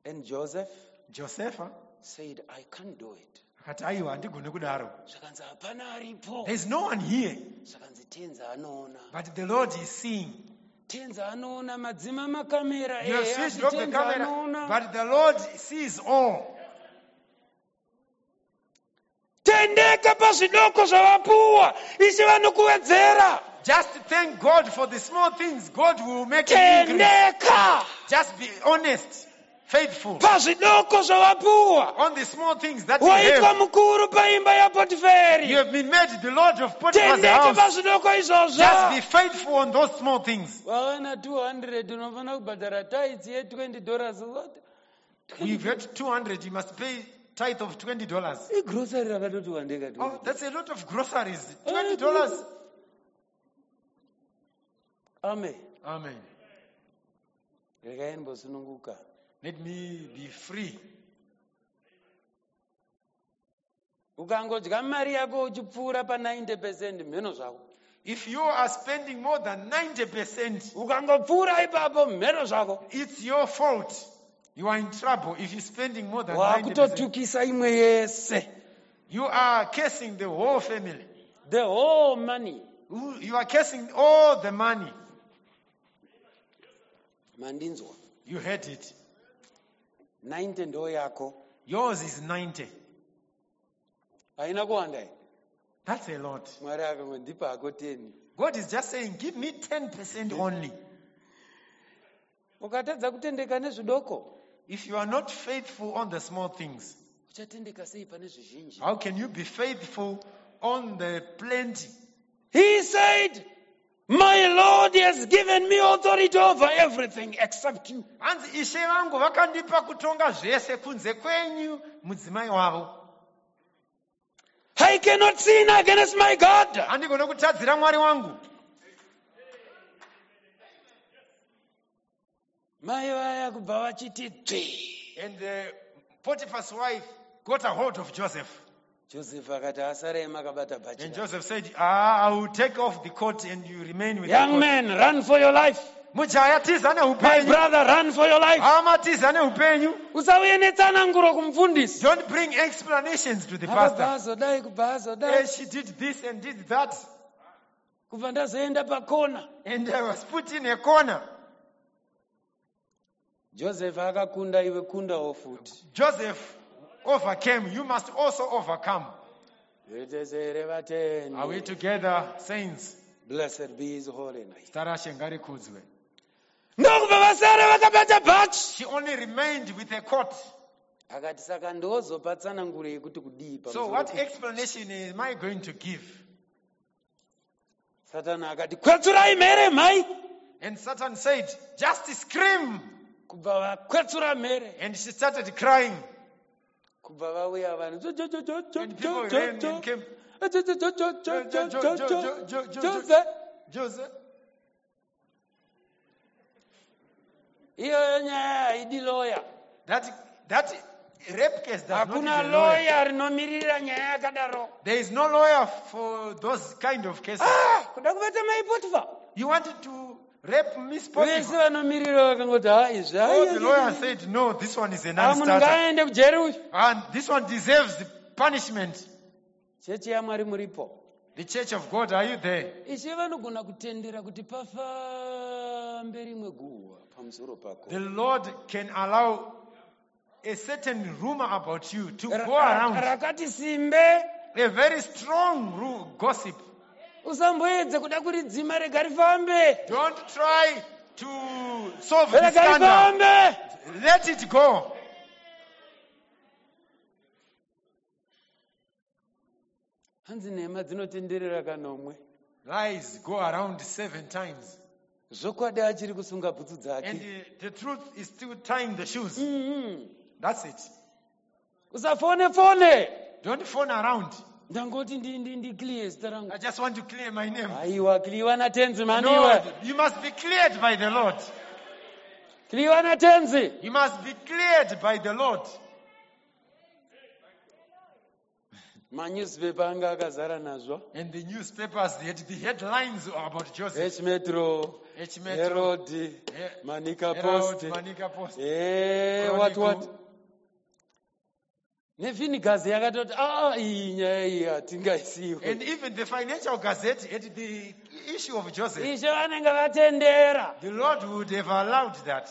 And Joseph Josefa said, I can't do it. akati aiwa handigoni kudaro. Zvakanzi hapana aripo. There's no one here, Zvakanzi tenzi anoona. but the Lord is seeing. Tenzi anoona madzima makamera. You have asi switched off the tenzi camera, anoona. but the Lord sees all. Tendeka pazvidoko zvavapuwa. Ishe vanokuwedzera. Just thank God for the small things. God will make you increase. Tendeka Just be honest, faithful pazvidoko zvavapuwa. on the small things that you Waitwa have. mukuru paimba You yaPotiferi. have been made the Lord of Potiphar's Tendeka house. pazvidoko izvozvo. Just be faithful on those small things. Wawana 200 unofanira kubhadhara tithes ye$20. We've got 200. You must pay tithe of $20. Igrocery rakatoti wandeka Oh, 20. that's a lot of groceries. $20. Amen. Amen. Regai nimbosununguka. Let me be free. Ukangodya mari yako uchipfuura pa90% mheno zvako. If you are spending more than 90%, Ukangopfuura ipapo mheno zvako. it's your fault. You are in trouble if you're spending more than 90%. Wakutotukisa imwe yese. You are cursing the whole family. The whole money. You are cursing all the money. Mandinzwa. You heard it. 90 ndo yako. Yours is 90. Haina kuwanda here. That's a lot. Mwari akangondipa hako 10. God is just saying, give me 10% only. Ukatadza kutendeka nezvidoko. If you are not faithful on the small things, Uchatendeka sei pane zvizhinji? how can you be faithful on the plenty? He said, my Lord has given me authority over everything except you. Hanzi ishe vangu vakandipa kutonga zvese kunze kwenyu mudzimai wavo. I cannot sin against my God. Handigone kutadzira Mwari wangu. Mai vaya kubva vachiti tsvi. And Potiphar's wife got a hold of Joseph. Joseph akati asarema akabata bhachi. And Joseph said, I will take off the coat and you remain with Young the coat. man, run for your life. Mujaya tiza My neupenyu. brother, run for your life. Hama tiza neupenyu. Usauye netsananguro kumufundisi. Don't bring explanations to the pastor. Abazodai kubva azodai. She did this and did that. Kubva ndazoenda pakona. And I was put in a corner. Joseph akakunda iwe kundawo futi. Joseph overcame. You must also overcome. Vetesere vateni. Are we together, saints? Blessed be his holy name. Starashe ngarikudzwe. Ndokubva vasara vakabata bhachi. She only remained with a coat. Akati saka ndozopatsananguro yekuti kudii So pamusoro what pe- explanation am I going to give? Satani akati kwetsurai mhere mhai. And Satan said, just scream. Kubva vakwetsura mhere. And she started crying. Kubva vauya vanhu. And people ran and came. Joseph. Joseph. Iyoyo nyaya haidi lawyer. That rape case does not Hakuna need a lawyer. lawyer rinomirira nyaya yakadaro. There is no lawyer for those kind of cases. Kuda kubata mai Potiphar. You wanted to rape Miss Vese Potiphar. vanomirira vakangoti izvi. Oh, the lawyer said, no, this one is a Munhu non-starter. ngaaende kujeri uyu. And this one deserves the punishment. Chechi yaMwari muripo. The church of God, are you there? Ishe vanogona kutendera kuti pafambe rimwe guhwa pamusoro pako. The Lord can allow a certain rumor about you to go around. Rakati simbe. A very strong gossip. Usamboedze kuda kuridzima rega rifambe. Don't try to solve the Rega scandal. rifambe. Let it go. Hanzi nhema dzinotenderera kanomwe. Lies go around 7 times. Zvokwadi achiri kusunga bhutsu And dzake. the truth is still tying the shoes. Mhm. That's it. Usafone. Don't phone around. Ndangoti ndi clear zita rangu. I just want to clear my name. Aiwa kliwa na tenzi No, maniwe. you must be cleared by the Lord. Kliwa na tenzi. You must be cleared by the Lord. Manewspaper anga akazara nazvo. And the newspapers, they had the headlines about Joseph. H-Metro, H-Metro, Herald, He- Manika Herald, Post. Manica Post. What? Nefinikazi yakatoti iyi nyaya iyi hatingaisiwe. And even the Financial Gazette had the issue of Joseph. Ishe vanenge vatendera. The Lord would have allowed that.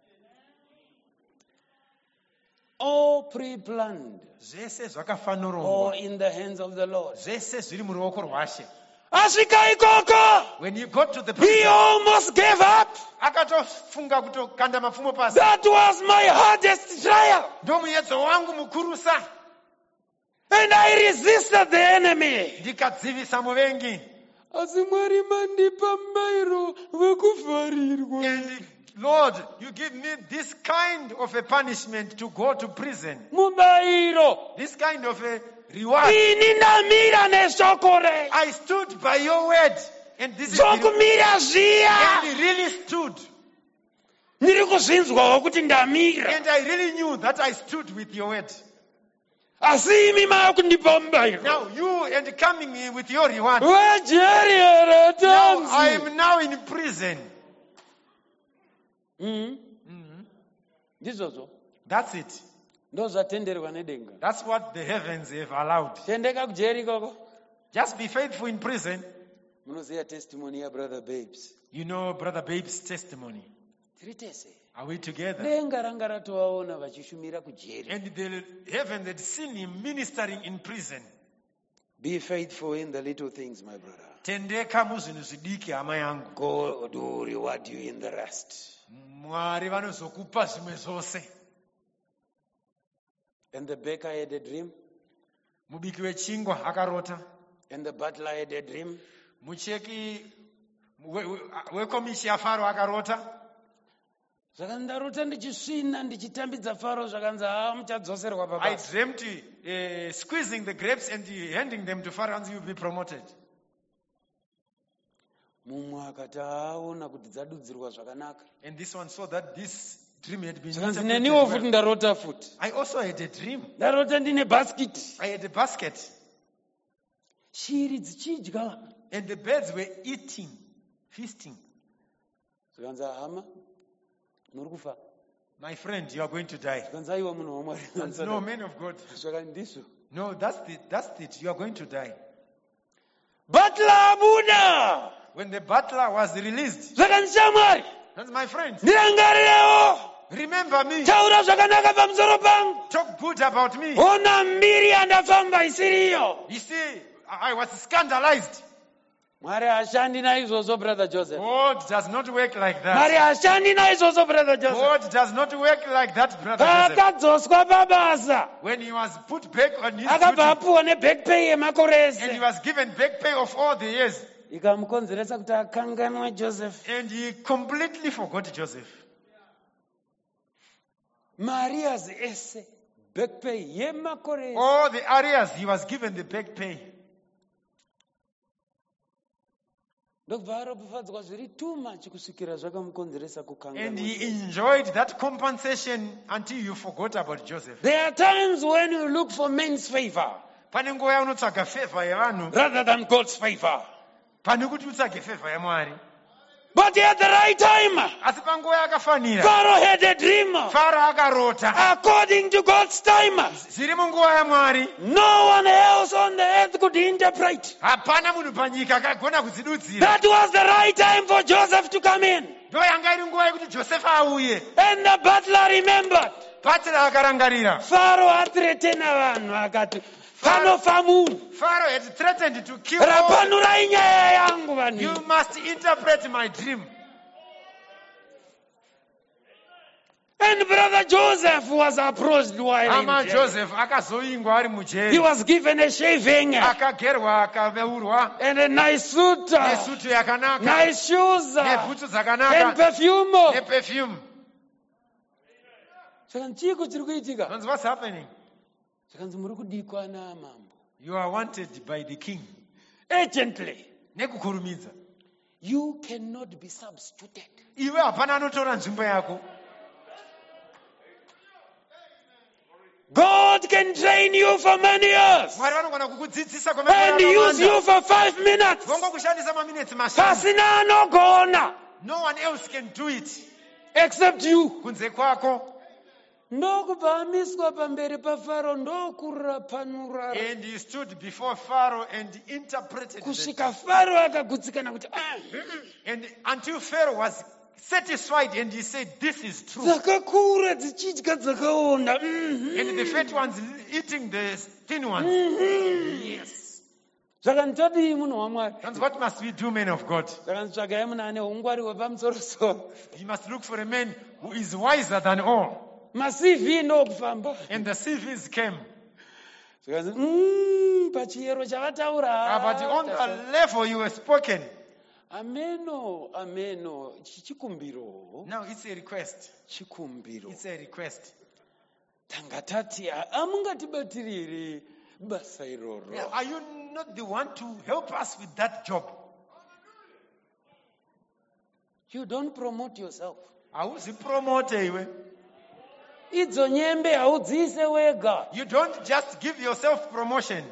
All pre-planned. Zvese Or zvakafanirongwa. in the hands of the Lord. Zvese zviri muruoko rwaShe. Asvika ikoko. When he got to the He prison, almost gave up. akatofunga kutokanda mapfumo pasi. That was my hardest trial. Ndomuedzo wangu mukurusa. And I resisted the enemy. Ndikadzivisa muvengi. Asi Mwari mandipa mubayiro wekuvharirwa. And Lord, you give me this kind of a punishment to go to prison. Mubayiro. This kind of a reward. Ini ndamira neshoko renyu. I stood by your word. And this is the Sokumira zviya. and he really stood. Ndiri kuzvinzwawo kuti ndamira. And I really knew that I stood with your word. Asi imi mava kundipa mubayiro. Now you and coming in with your reward. Wejeri here Now I tanzi. am now in prison. Ndizvozvo. That's it. Ndozvatenderwa nedenga. That's what the heavens have allowed. Tendeka kujeri ikoko. Just be faithful in prison. Munoziva testimony yabrother Babes. You know Brother Babe's testimony. Tiri tese. Are we together? Denga ranga ratovaona vachishumira kujeri. And the heaven had seen him ministering in prison. Be faithful in the little things, my brother. Tendeka muzvinhu zvidiki hama yangu. God will reward you in the rest. Mwari vanozokupa zvimwe zvose. And the baker had a dream, Mubiki wechingwa akarota. and the butler had a dream, Mucheki wekomishi yaFaro akarota. Saka ndarota ndichisvina ndichitambidza Faro zvakanzi muchadzoserwa I pabasa. dreamt squeezing the grapes and handing them to Pharaoh and you will be promoted. Mumwe akati aona kuti dzadudzirwa zvakanaka. And this one saw that this dream had been Zvakanzi interpreted neniwo futi well. ndarota futi. I also had a dream. Ndarota ndine bhasikiti. I had a basket. Shiri dzichidya. And the birds were eating, feasting. Zvakanzi hama, muri kufa. My friend, you are going to die. Zvakanzi aiwa munhu waMwari. And no, man of God. Zvakati ndizvo. No, that's it. You are going to die. Butler abuda. When the butler was released, Zvakanzi shamwari. that's my friend. Ndirangarirewo. Remember me. Taura zvakanaka pamusoro pangu. Talk good about me. Ona mbiri yandafamba isiriyo. You see, I was scandalized. Mwari hashandi naizvozvo brother Joseph. God does not work like Mwari that. hashandi naizvozvo brother Joseph. God does not work like that, brother Joseph. Akadzoswa pabasa. When he was put back on his Akabva duty apuwa neback pay yemakore and he ese. was given back pay of all the years, Ikamukonzeresa kuti akanganwe Joseph. and he completely forgot Joseph. Maria's ese. Back pay yemakore ese. All the areas he was given the back pay. Ndobva aropafadzwa zviri too much kusvikira zvakamukonzeresa And kukanganwa. he enjoyed that compensation until you forgot about Joseph. There are times when you look for men's favor Pane nguva yaunotsvaga favor yevanhu rather than God's favor. pane kuti utsvage favor yaMwari. But at the right time, Asi panguva yakafanira Pharaoh had a dream. Faro akarota. According to God's time, Zviri munguva yaMwari, no one else on the earth could interpret. hapana munhu panyika akagona kudzidudzira. That was the right time for Joseph to come in. Ndo yanga iri nguva yekuti Josefa auye. And the butler remembered. Butler akarangarira. Pharaoh athreatena vanhu akati, panofa munhu. Pharaoh had threatened to kill all. Rapanurai nyaya yangu vanhu. You must interpret my dream. And brother Joseph was approached while Hama in jail. Joseph akazoingwa ari He mujeri. was given a shaving Akagerwa akaveurwa and a nice suit, nesutu yakanaka, nice shoes, nebhutsu and dzakanaka, perfume. neperfume. Saka chiko chiri kuitika. That's what's happening. Sakanzi muri kudikwa namambo. You are wanted by the king. Urgently. Nekukurumidza. You cannot be substituted. Iwe hapana anotora nzvimbo yako. God can train you for many years Mwari vanogona kukudzidzisa and kwemakore use you for 5 minutes. vongokushandisa maminitsi mashanu. Pasina anogona No one else can do it except you. kunze kwako. Ndokubhamiswa pamberi paFaro ndokurapanura And he stood before Pharaoh and interpreted kusvika it. Faro akagutsikana kuti And until Pharaoh was satisfied and he said, this is true. dzakakura dzichidya dzakaonda. And the fat ones eating the thin ones. Yes. Zvakanditodii munhu waMwari? That's what must we do, men of God? Zvakanditsvagai munhu ane ungwari hwepamusoro-soro. You must look for a man who is wiser than all. Ma-CV ndokufamba. And the CVs came. Zvikanzi, pachiyero chavataura. But on the level you were spoken. Ameno, ameno. Chikumbiro. Now it's a request. Chikumbiro. It's a request. Tanga tati, amungatibatirire basa iroro. Yeah, are you not the one to help us with that job? You don't promote yourself. Hauzipromote iwe. Idzo nyembe haudziise wega. You don't just give yourself promotion.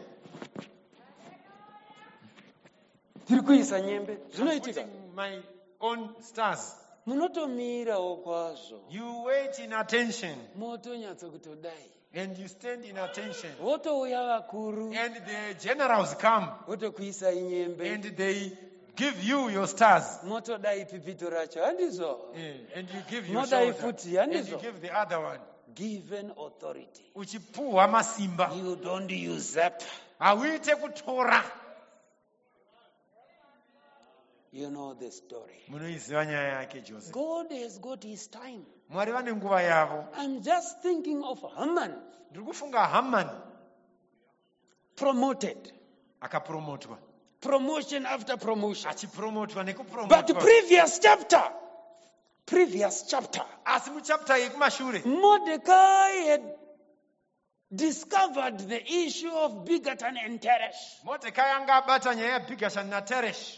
Tiri kuisa nyembe. I'm Zvinoitika. putting my own stars. Munotomirawo kwazvo. You wait in attention. Motonyatsokutodayi. And you stand in attention. Votouya vakuru. And the generals come. Votokuisai nyembe. And they give you your stars. Motodai pipito racho. Handizvo. And you give your Modai shoulder. futi, And handizvo. you give the other one. Given authority. Uchipuhwa masimba. You don't usurp. Hauite kutora. You know the story. Munoiziva nyaya yake Jose. God has got his time. Mwari vane nguva yavo. I'm just thinking of Haman. Ndiri kufunga Haman Promoted. akapromotwa. Promotion after promotion. Achipromotwa But nekupromotwa. previous chapter, Asi muchapter yekumashure. Mordecai had discovered the issue of Bigatan and Teresh. Mordecai anga abata nyaya yaBhigashani naTeresh.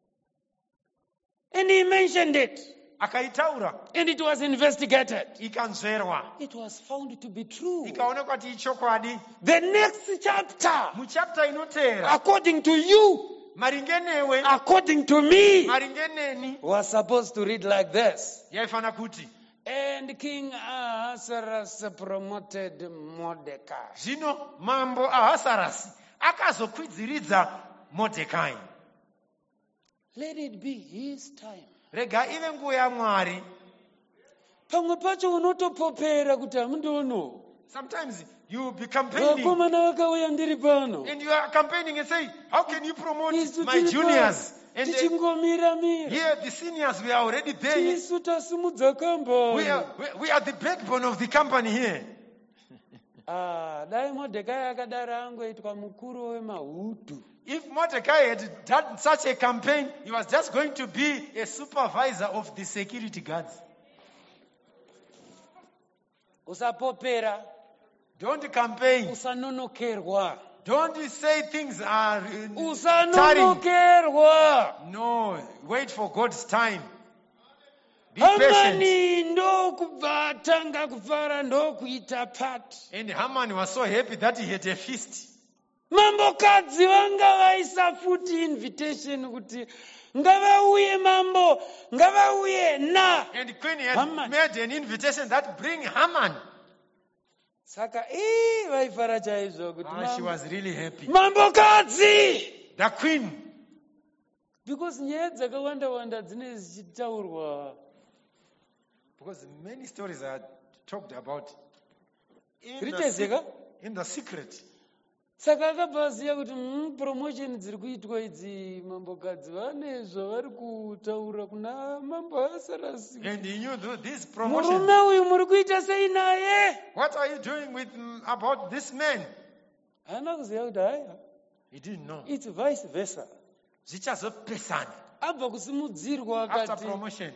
And he mentioned it. Akaitaura. And it was investigated. Ikanzverwa. It was found to be true. Ikaonekwa kuti ichokwadi. The next chapter, Muchapter inoteera. according to you, Maringe newe. according to me, Maringe neni. was supposed to read like this. Yaifana kuti. And King Ahasuerus promoted Mordecai. Zvino mambo Ahasuerus akazokwidziridza Mordecai. Let it be his time. Rega ive nguva yaMwari. Pamwe pacho unotopopera kuti hamundoono. Sometimes you will be campaigning. Vakomana vakauya ndiri pano. And you are campaigning and say, how can you promote Isu my tiri juniors? And tichingomira-mira. here the seniors, we are already there. Tisu tasimudza kambani. We are the backbone of the company here. Dai Mordecai akadaro angoitwa mukuru wemahutu. If Mordecai had done such a campaign, he was just going to be a supervisor of the security guards. Usapopera, Don't campaign. usanonokerwa. Don't say things are tarrying. Usanonokerwa. No, wait for God's time. Be patient. Hamani ndokubva atanga kufara ndokuita pati. And Haman was so happy that he had a feast. Mambokadzi vanga vaisa futi invitation kuti ngavauye mambo, ngavauye na. And the queen had Haman. made an invitation that bring Haman. Saka vaifara chaizvo kuti She was really happy. mambokadzi. The queen. Because nyaya dzakawanda-wanda dzine dzichitaurwa. Because many stories are talked about in Zviritezeka? the secret. Saka akabva aziya kuti promotion dziri kuitwa idzi mambokadzi vane zvavari kutaura kuna mambo Ahasuerus. And he knew this promotion. Murume uyu muri kuita sei naye? What are you doing with about this man? Haana kuziya kuti haya, He didn't know. it's vice versa. Zvichazopesana Abva kusimudzirwa after akati promotion.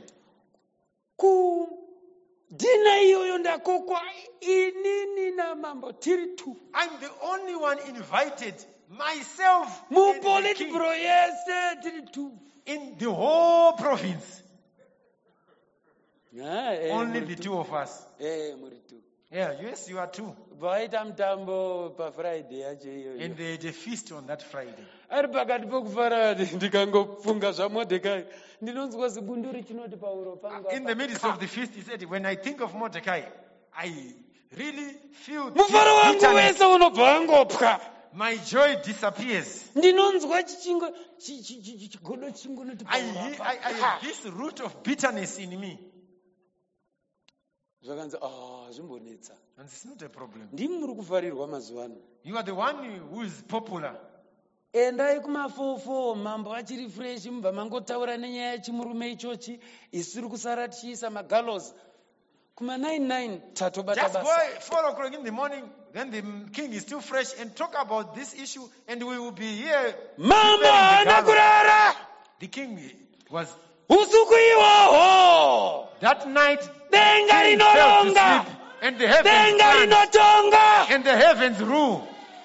kudhina iyoyo ndakokwa inini namambo tiri tu. I'm the only one invited myself and the Mupolitburo king yese tiri tu. in the whole province. Only Only the two of us. muri tu. Yeah, yes, you are too. vaita mutambo pafriday yacho iyoyo And they had a feast on that Friday. ari pakati pokufara ndikangofunga zvamodhekai ndinonzwa zibundo richinoti pauro pangu In the midst of the feast, he said, when I think of Mordecai, I really feel mufaro wangu bitterness. wese unobva wangopwa My joy disappears. ndinonzwa chigodo chingonoti I have this root of bitterness in me. zvakanzi zvimbonetsa And it's not a problem. ndimi muri kufarirwa mazuva ano You are the one who is popular. endai kumafofo mambo achiri fresh mubva mangotaura nenyaya yechimurume ichochi isu tiri kusara tichiisa magalosi kuma99 tatobata Just go basa 4 o'clock in the morning, then the king is still fresh, and talk about this issue, and we will be here. mambo preparing the haana gallows. kurara The king was, usiku ihwohwo that night, denga king fell to rinoronga sleep, and the heavens denga stand, rinotonga and the heavens rule.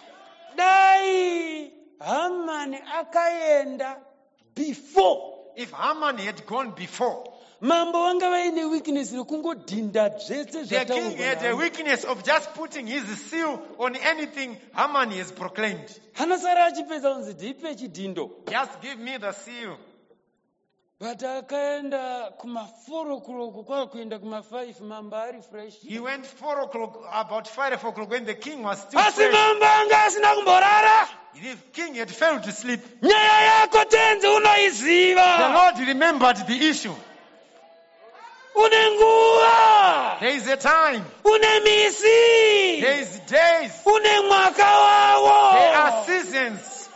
dai hamani akaenda before If Haman had gone before, mambo vanga vaine weakness rekungodhinda zvese the king had a zvataurwa weakness of just putting his seal on anything Haman has proclaimed. hanosara achipedza kunzi ndipe chidhindo Just give me the seal. but akaenda kuma4 o'clock kwakuenda kuma5 mambo ari fresh He went 4 o'clock, about 5 o'clock, when the king was still asi fresh. mambo anga asina kumborara The king had failed to sleep. nyaya yako tenzi The unoiziva Lord remembered the issue. une nguva There is a time. une misi There is days. une mwaka There are wavo seasons.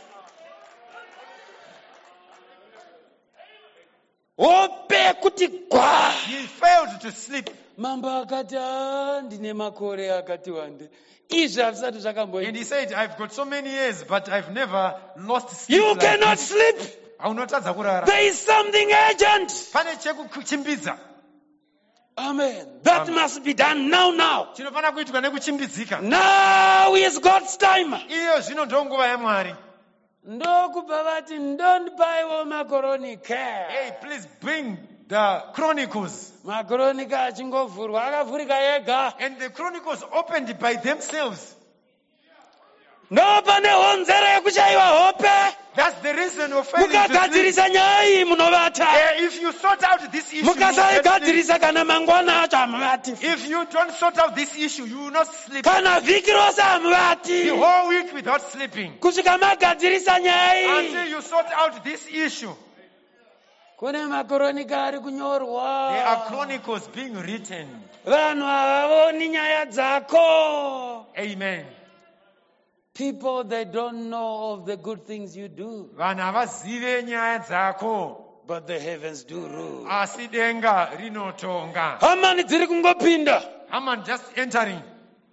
hope kuti gwa He failed to sleep. mambo akati ndine makore akati wande izvi hazvisati And he zvakamboita said, I've got so many years, but I've never lost sleep. you like cannot this." sleep Haunotadza kurara. there is something urgent Pane chekuchimbidza. amen that Amen. must be done now Chinofana kuitwa nekuchimbidzika. now is God's time Iyo zvino ndonguva yaMwari. ndokubva vati ndondipaiwo makoronika Hey, please bring the Chronicles. makoronika achingovhurwa akavhurika ega And the Chronicles opened by themselves. ndopane honzero yekushaiwa hope That's the reason of failing to sleep. mukagadzirisa nyaya iyi munovata If you sort out this issue, you will get sleep. mukasaigadzirisa kana mangwana acho hamuvati If you don't sort out this issue, you will not sleep kana vhiki rose hamuvati the whole week without sleeping. kusvika magadzirisa nyaya Until iyi you sort out this issue. kune makoronika ari There kunyorwa are chronicles being written. vanhu havavoni nyaya dzako Amen. people they don't know of the good things you do Vanhu havazive nyaya dzako, but the heavens do rule asi denga rinotonga. hamani dziri kungopinda Haman just entering.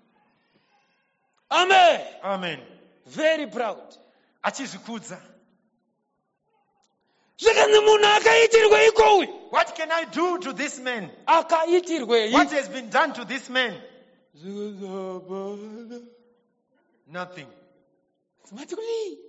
amen Amen. very proud Achizvikudza. zvakanzi munhu akaitirwei kouyu What can I do to this man? akaitirwei What has been done to this man? Nothing. mati kuti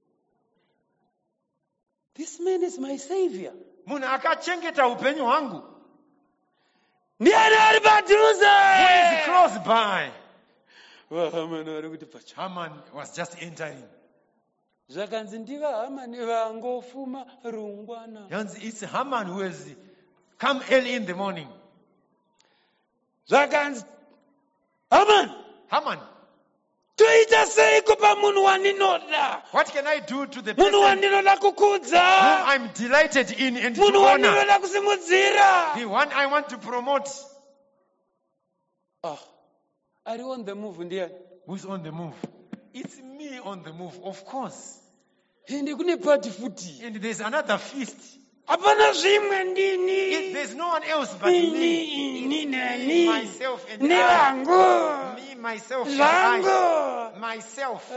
this man is my savior Munhu akachengeta upenyu hwangu. ndiani ari Who is padhuze close by? vahamani vari kuti pacha Haman was just entering. zvakanzi ndivahamani vangofuma rungwana Yanzi, it's Haman who has come early in the morning. zvakanzi hamani Haman, toita seiko pamunhu wandinoda what can I do to the munhu person wandinoda whom kukudza I'm delighted in and to munhu honor? wandinoda kusimudzira The one I want to promote. ari on the move ndiani Who's on the move? It's me on the move, of course. ende kune pati futi And there's another feast. hapana zvimwe ndini There's no one else but me. ini neni Myself and I. nevangu Me, myself, and I. zvangu Myself.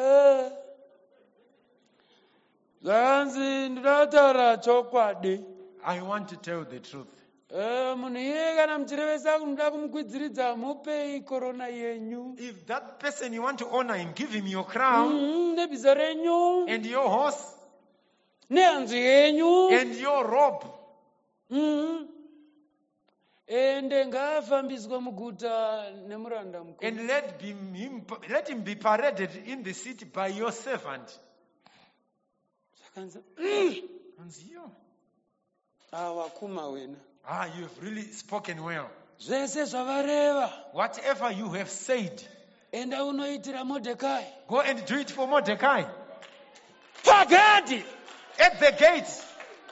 zvanzi ndinataura chokwadi I want to tell the truth. munhu iye kana muchirevesa munoda kumukwidziridza mupei korona yenyu If that person you want to honor him, give him your crown nebhiza renyu and your horse nehanzvi yenyu and your robe. ende ngaafambiswe muguta nemuranda mukuru. And let him be paraded in the city by your servant. Sakanza, Anziyo. wakuma wena. You have really spoken well. Zvese zvavareva. Whatever you have said, Enda unoitira Modhekai. go and do it for Mordecai. Pagadi. At the gates,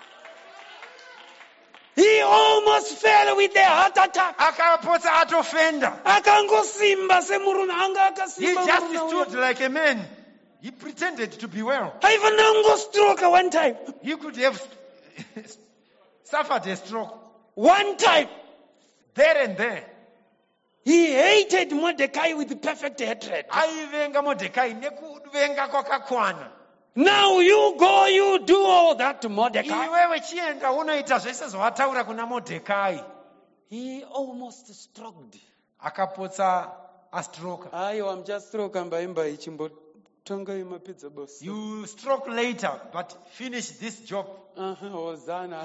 He almost fell with a heart attack. akapotsa atofenda. Akangosimba semuruna anga He akasimba just muruna stood like a man. He pretended to be well. Aiva nangostroke one time. He could have suffered a stroke One time. there and there. He hated Mordecai with perfect hatred. Aivenga Mordecai nekuvenga kwakakwana. Now you go, you do all that to Mordecai. Iwewe chienda unoita zvese zvawataura kuna Mordecai. He almost stroked. Akapotsa astroke. Aiwa muchastroka mbaimba ichimbotonga imapedza bosi. You stroke later, but finish this job. Hosanna.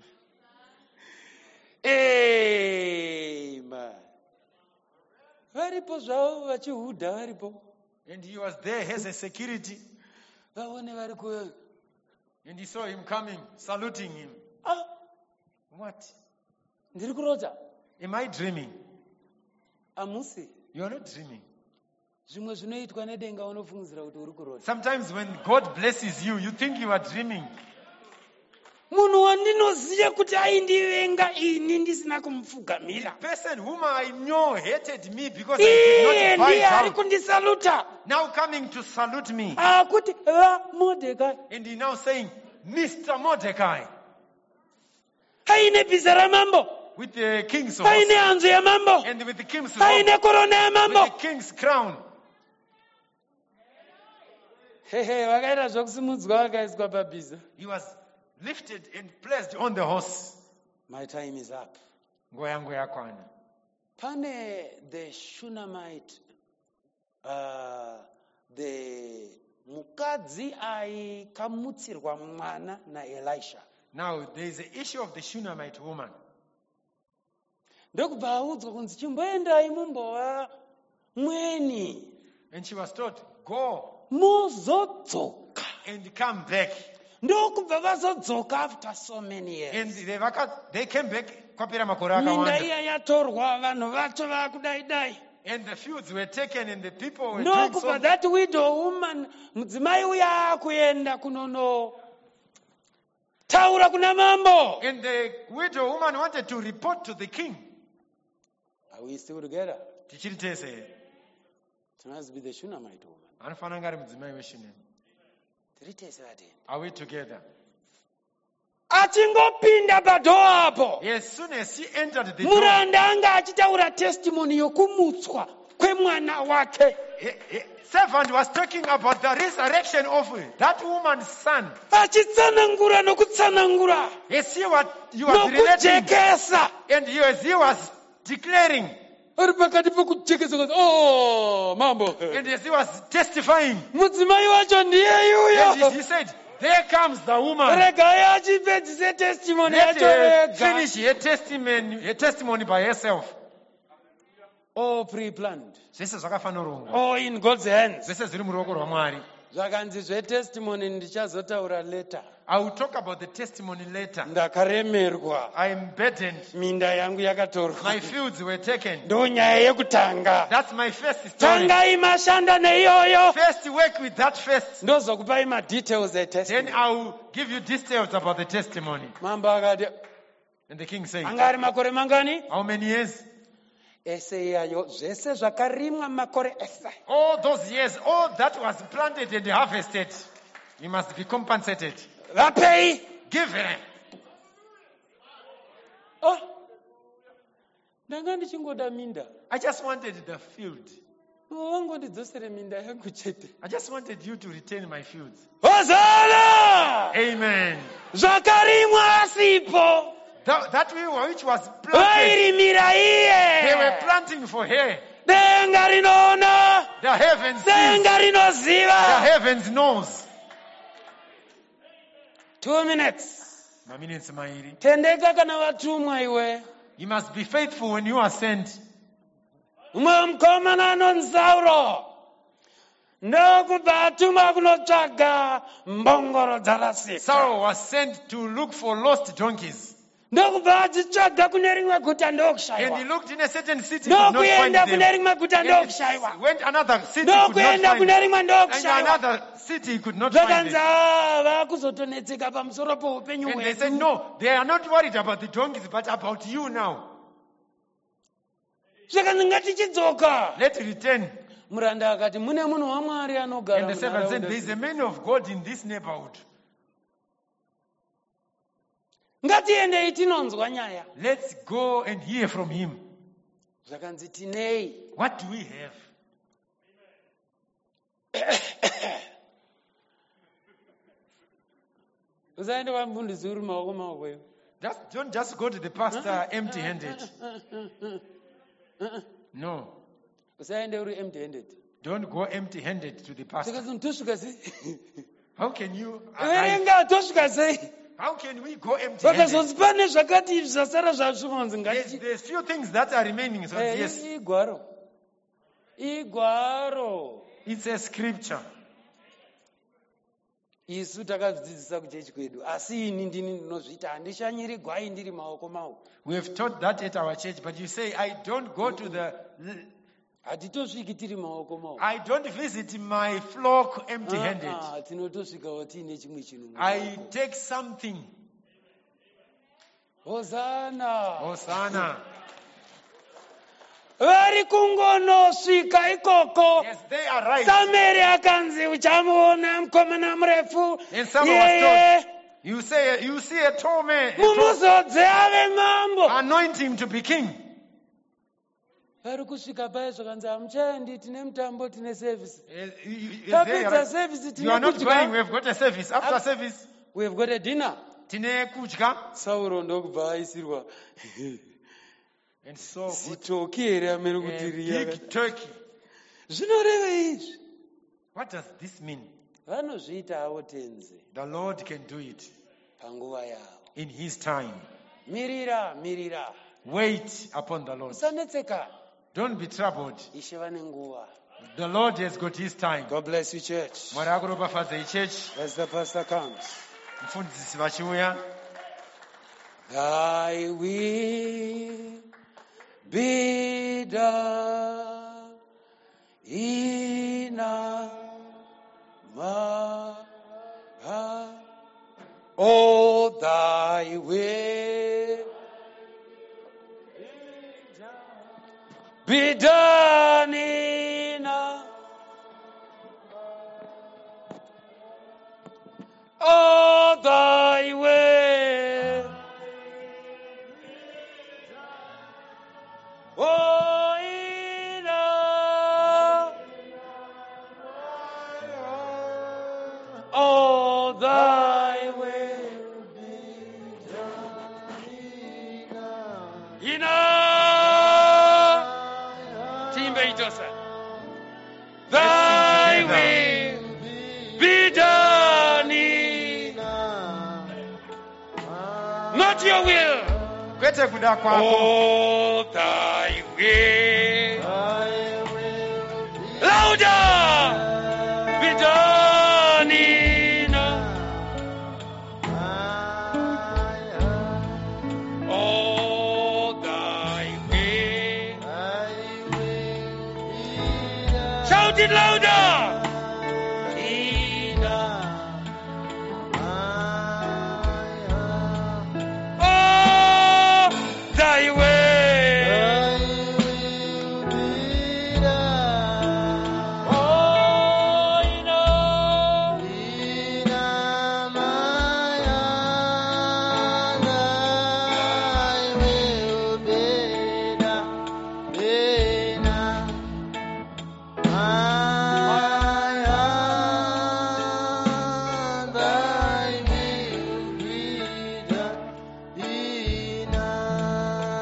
Amen. Varipo zvavo vachihudha varipo. And he was there as a security. Vaone vari kuyo. And he saw him coming, saluting him. What? Ndiri kurota. Am I dreaming? Amusi. You are not dreaming. Zvimwe zvinoitwa nedenga unofungidzira kuti uri kurota. Sometimes when God blesses you, you think you are dreaming. Munhu wandinoziva kuti aindivenga ini ndisina kumupfugamira. The person whom I know hated me because I did Iye not ndiye bow ari down. kundisaluta. Now coming to salute me. Akuti Modhekai. And he now saying, Mr. Mordecai, Aine bhiza ramambo. with the king's Aine horse hanzu yamambo. and with the king's Aine robe, korona with yamambo. the king's crown. Vakaita zvokusimudzwa vakaiswa pabhiza. He was lifted and placed on the horse. My time is up. Nguva yangu yakwana. Pane the Shunammite, the mukadzi aikamutsirwa mwana naElisha. Now there is the issue of the Shunammite woman. Ndokubva audzwa kunzi chimboendai mumbova mweni And she was told, go muzodzoka. and come back. Ndokubva vazodzoka after so many And years. they came back. Kwapera makore Minda akawanda. iya yatorwa vanhu vacho vakudaidai. And the fields were taken and the people were doing so. Ndokubva that widow woman mudzimai uya akuenda kunono taura kuna mambo. And the widow woman wanted to report to the king. Are we still together? Tichiri tese. It must be the Shunammite woman. Anofanira kunge ari mudzimai weShunami. Tiri tese vatenda. Are we together? Achingopinda padoo apo. As soon as she entered the door, Muranda anga achitaura testimony yokumutswa kwemwana wake. servant was talking about the resurrection of that woman's son. Achitsanangura nokutsanangura. As he was relating, Nokujekesa. and as he was declaring, Ari pakati pokujekesa kuti oh mambo. and as he was testifying, Mudzimai wacho ndiye and yuyo. he said, there comes the woman. Regai achipedzise testimony Let yacho her yega. finish her testimony by herself. All pre-planned. Zvese zvakafanirwa. All in God's hands. Zvese zviri muruoko rwaMwari. Zvakanzi zvetestimony ndichazotaura later. I will talk about the testimony later. Ndakaremerwa. I am burdened. Minda yangu yakatorwa. My fields were taken. Ndonyaya yekutanga. That's my first story. Tangai mashanda neiyoyo. First work with that first. Ndozokupai ma-details Then etestimony. I will give you details about the testimony. Mambo akati And the king said, anga ari makore mangani? how many years? Ese iyayo zvese zvakarimwa makore ese. All those years, all that was planted and harvested, you must be compensated. Vapei. Give her. Oh. Ndanga ndichingoda minda. I just wanted the field. Wangondidzosere minda yangu chete. I just wanted you to retain my fields. Hosana! Amen. Zvakarimwa asipo. That which was planted, Vairimira they were iye. planting for her. Denga rinoona. The heavens sees. Denga The rinoziva. heavens knows. 2 minutes. Maminitsi mairi. Tendeka kana vatumwa iwe. You must be faithful when you are sent. umwe mukomana anonzi Sauro ndokubva atuma kunotsvaga mbongoro dzarasika. Saul was sent to look for lost donkeys. ndokubva adzitsvaga kune rimwe guta And he ndokushayiwa. looked in a certain city, could not find ndokuenda them. kune rimwe guta And ndokushayiwa. he went another city, could not ndokuenda find kune them. rimwe And ndokushayiwa. another city, could not find zvakanzi them. vakuzotonetseka pamusoro peupenyu And they said, hwedu. no, they are not worried about the donkeys, but about you now. zvakanzi ngatichidzoka. Let's return. muranda akati mune munhu wamwari anogara And the servant said, munharaunda there is a idzi. man of God in this neighborhood. ngatiendei tinonzwa nyaya. Let's go and hear from him. zvakanzi tinei. What do we have? usaende pamufundisi uri maoko maoko iwe. Don't just go to the pastor empty-handed. No, usaende uri empty handed. don't go empty-handed to the pastor. zvakanzi tosvika sei. How can you arrive? verenga tosvika sei. How can we go empty-handed? vakazonzi pane zvakati izvi zvasara zvasvimanzi ngati. There's few things that are remaining. So yes, igwaro. igwaro. it's a scripture. isu takazvidzidzisa kuchechi kwedu asi ini ndini ndinozviita handishanyiri gwai ndiri maoko maoko. We have taught that at our church, but you say, I don't go to hatitosviki tiri maoko maoko. I don't visit my flock empty-handed. tinotosvikawo tiine chimwe chinhu. I take something. hosana. Hosanna. vari kungonosvika ikoko. Yes, they arrived. sameri akanzi uchamuona mukomana murefu. And someone was told, you see a tall man, mumuzodze ave mambo. anoint him to be king. vari kusvika paya zvakanzi hamuchaendi tine mutambo tine sevhisi. They tapedza arrived. sevhisi You are not going, we tinekudya. have got a service. After service, we have got a dinner. tine kudya. sauro ndokubva aisirwa And so, zitoki here amene a kuti riya. big turkey. zvinoreva izvi. What does this mean? vanozviita havo tenzi The Lord can do it panguva yavo. in his time. mirira mirira. Wait upon the Lord. usanetseka. Don't be troubled. ishe vane nguva. The Lord has got his time. God bless you, church. Mwari akuropafadza ichechi. As the pastor comes, Mufundisi vachiuya. thy will be done in my heart. Oh, thy will be done in our. Oh, thy will. Oh, in our. Oh, thy will be done in our. Timbe itosa. Thy will be done in not your will. Kwete kuda kwako. Oh, thy will. Louder! Be done in oh, thy will. Shout it louder! Oh, thy way. Oh, you know.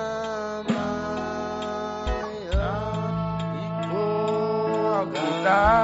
Kuda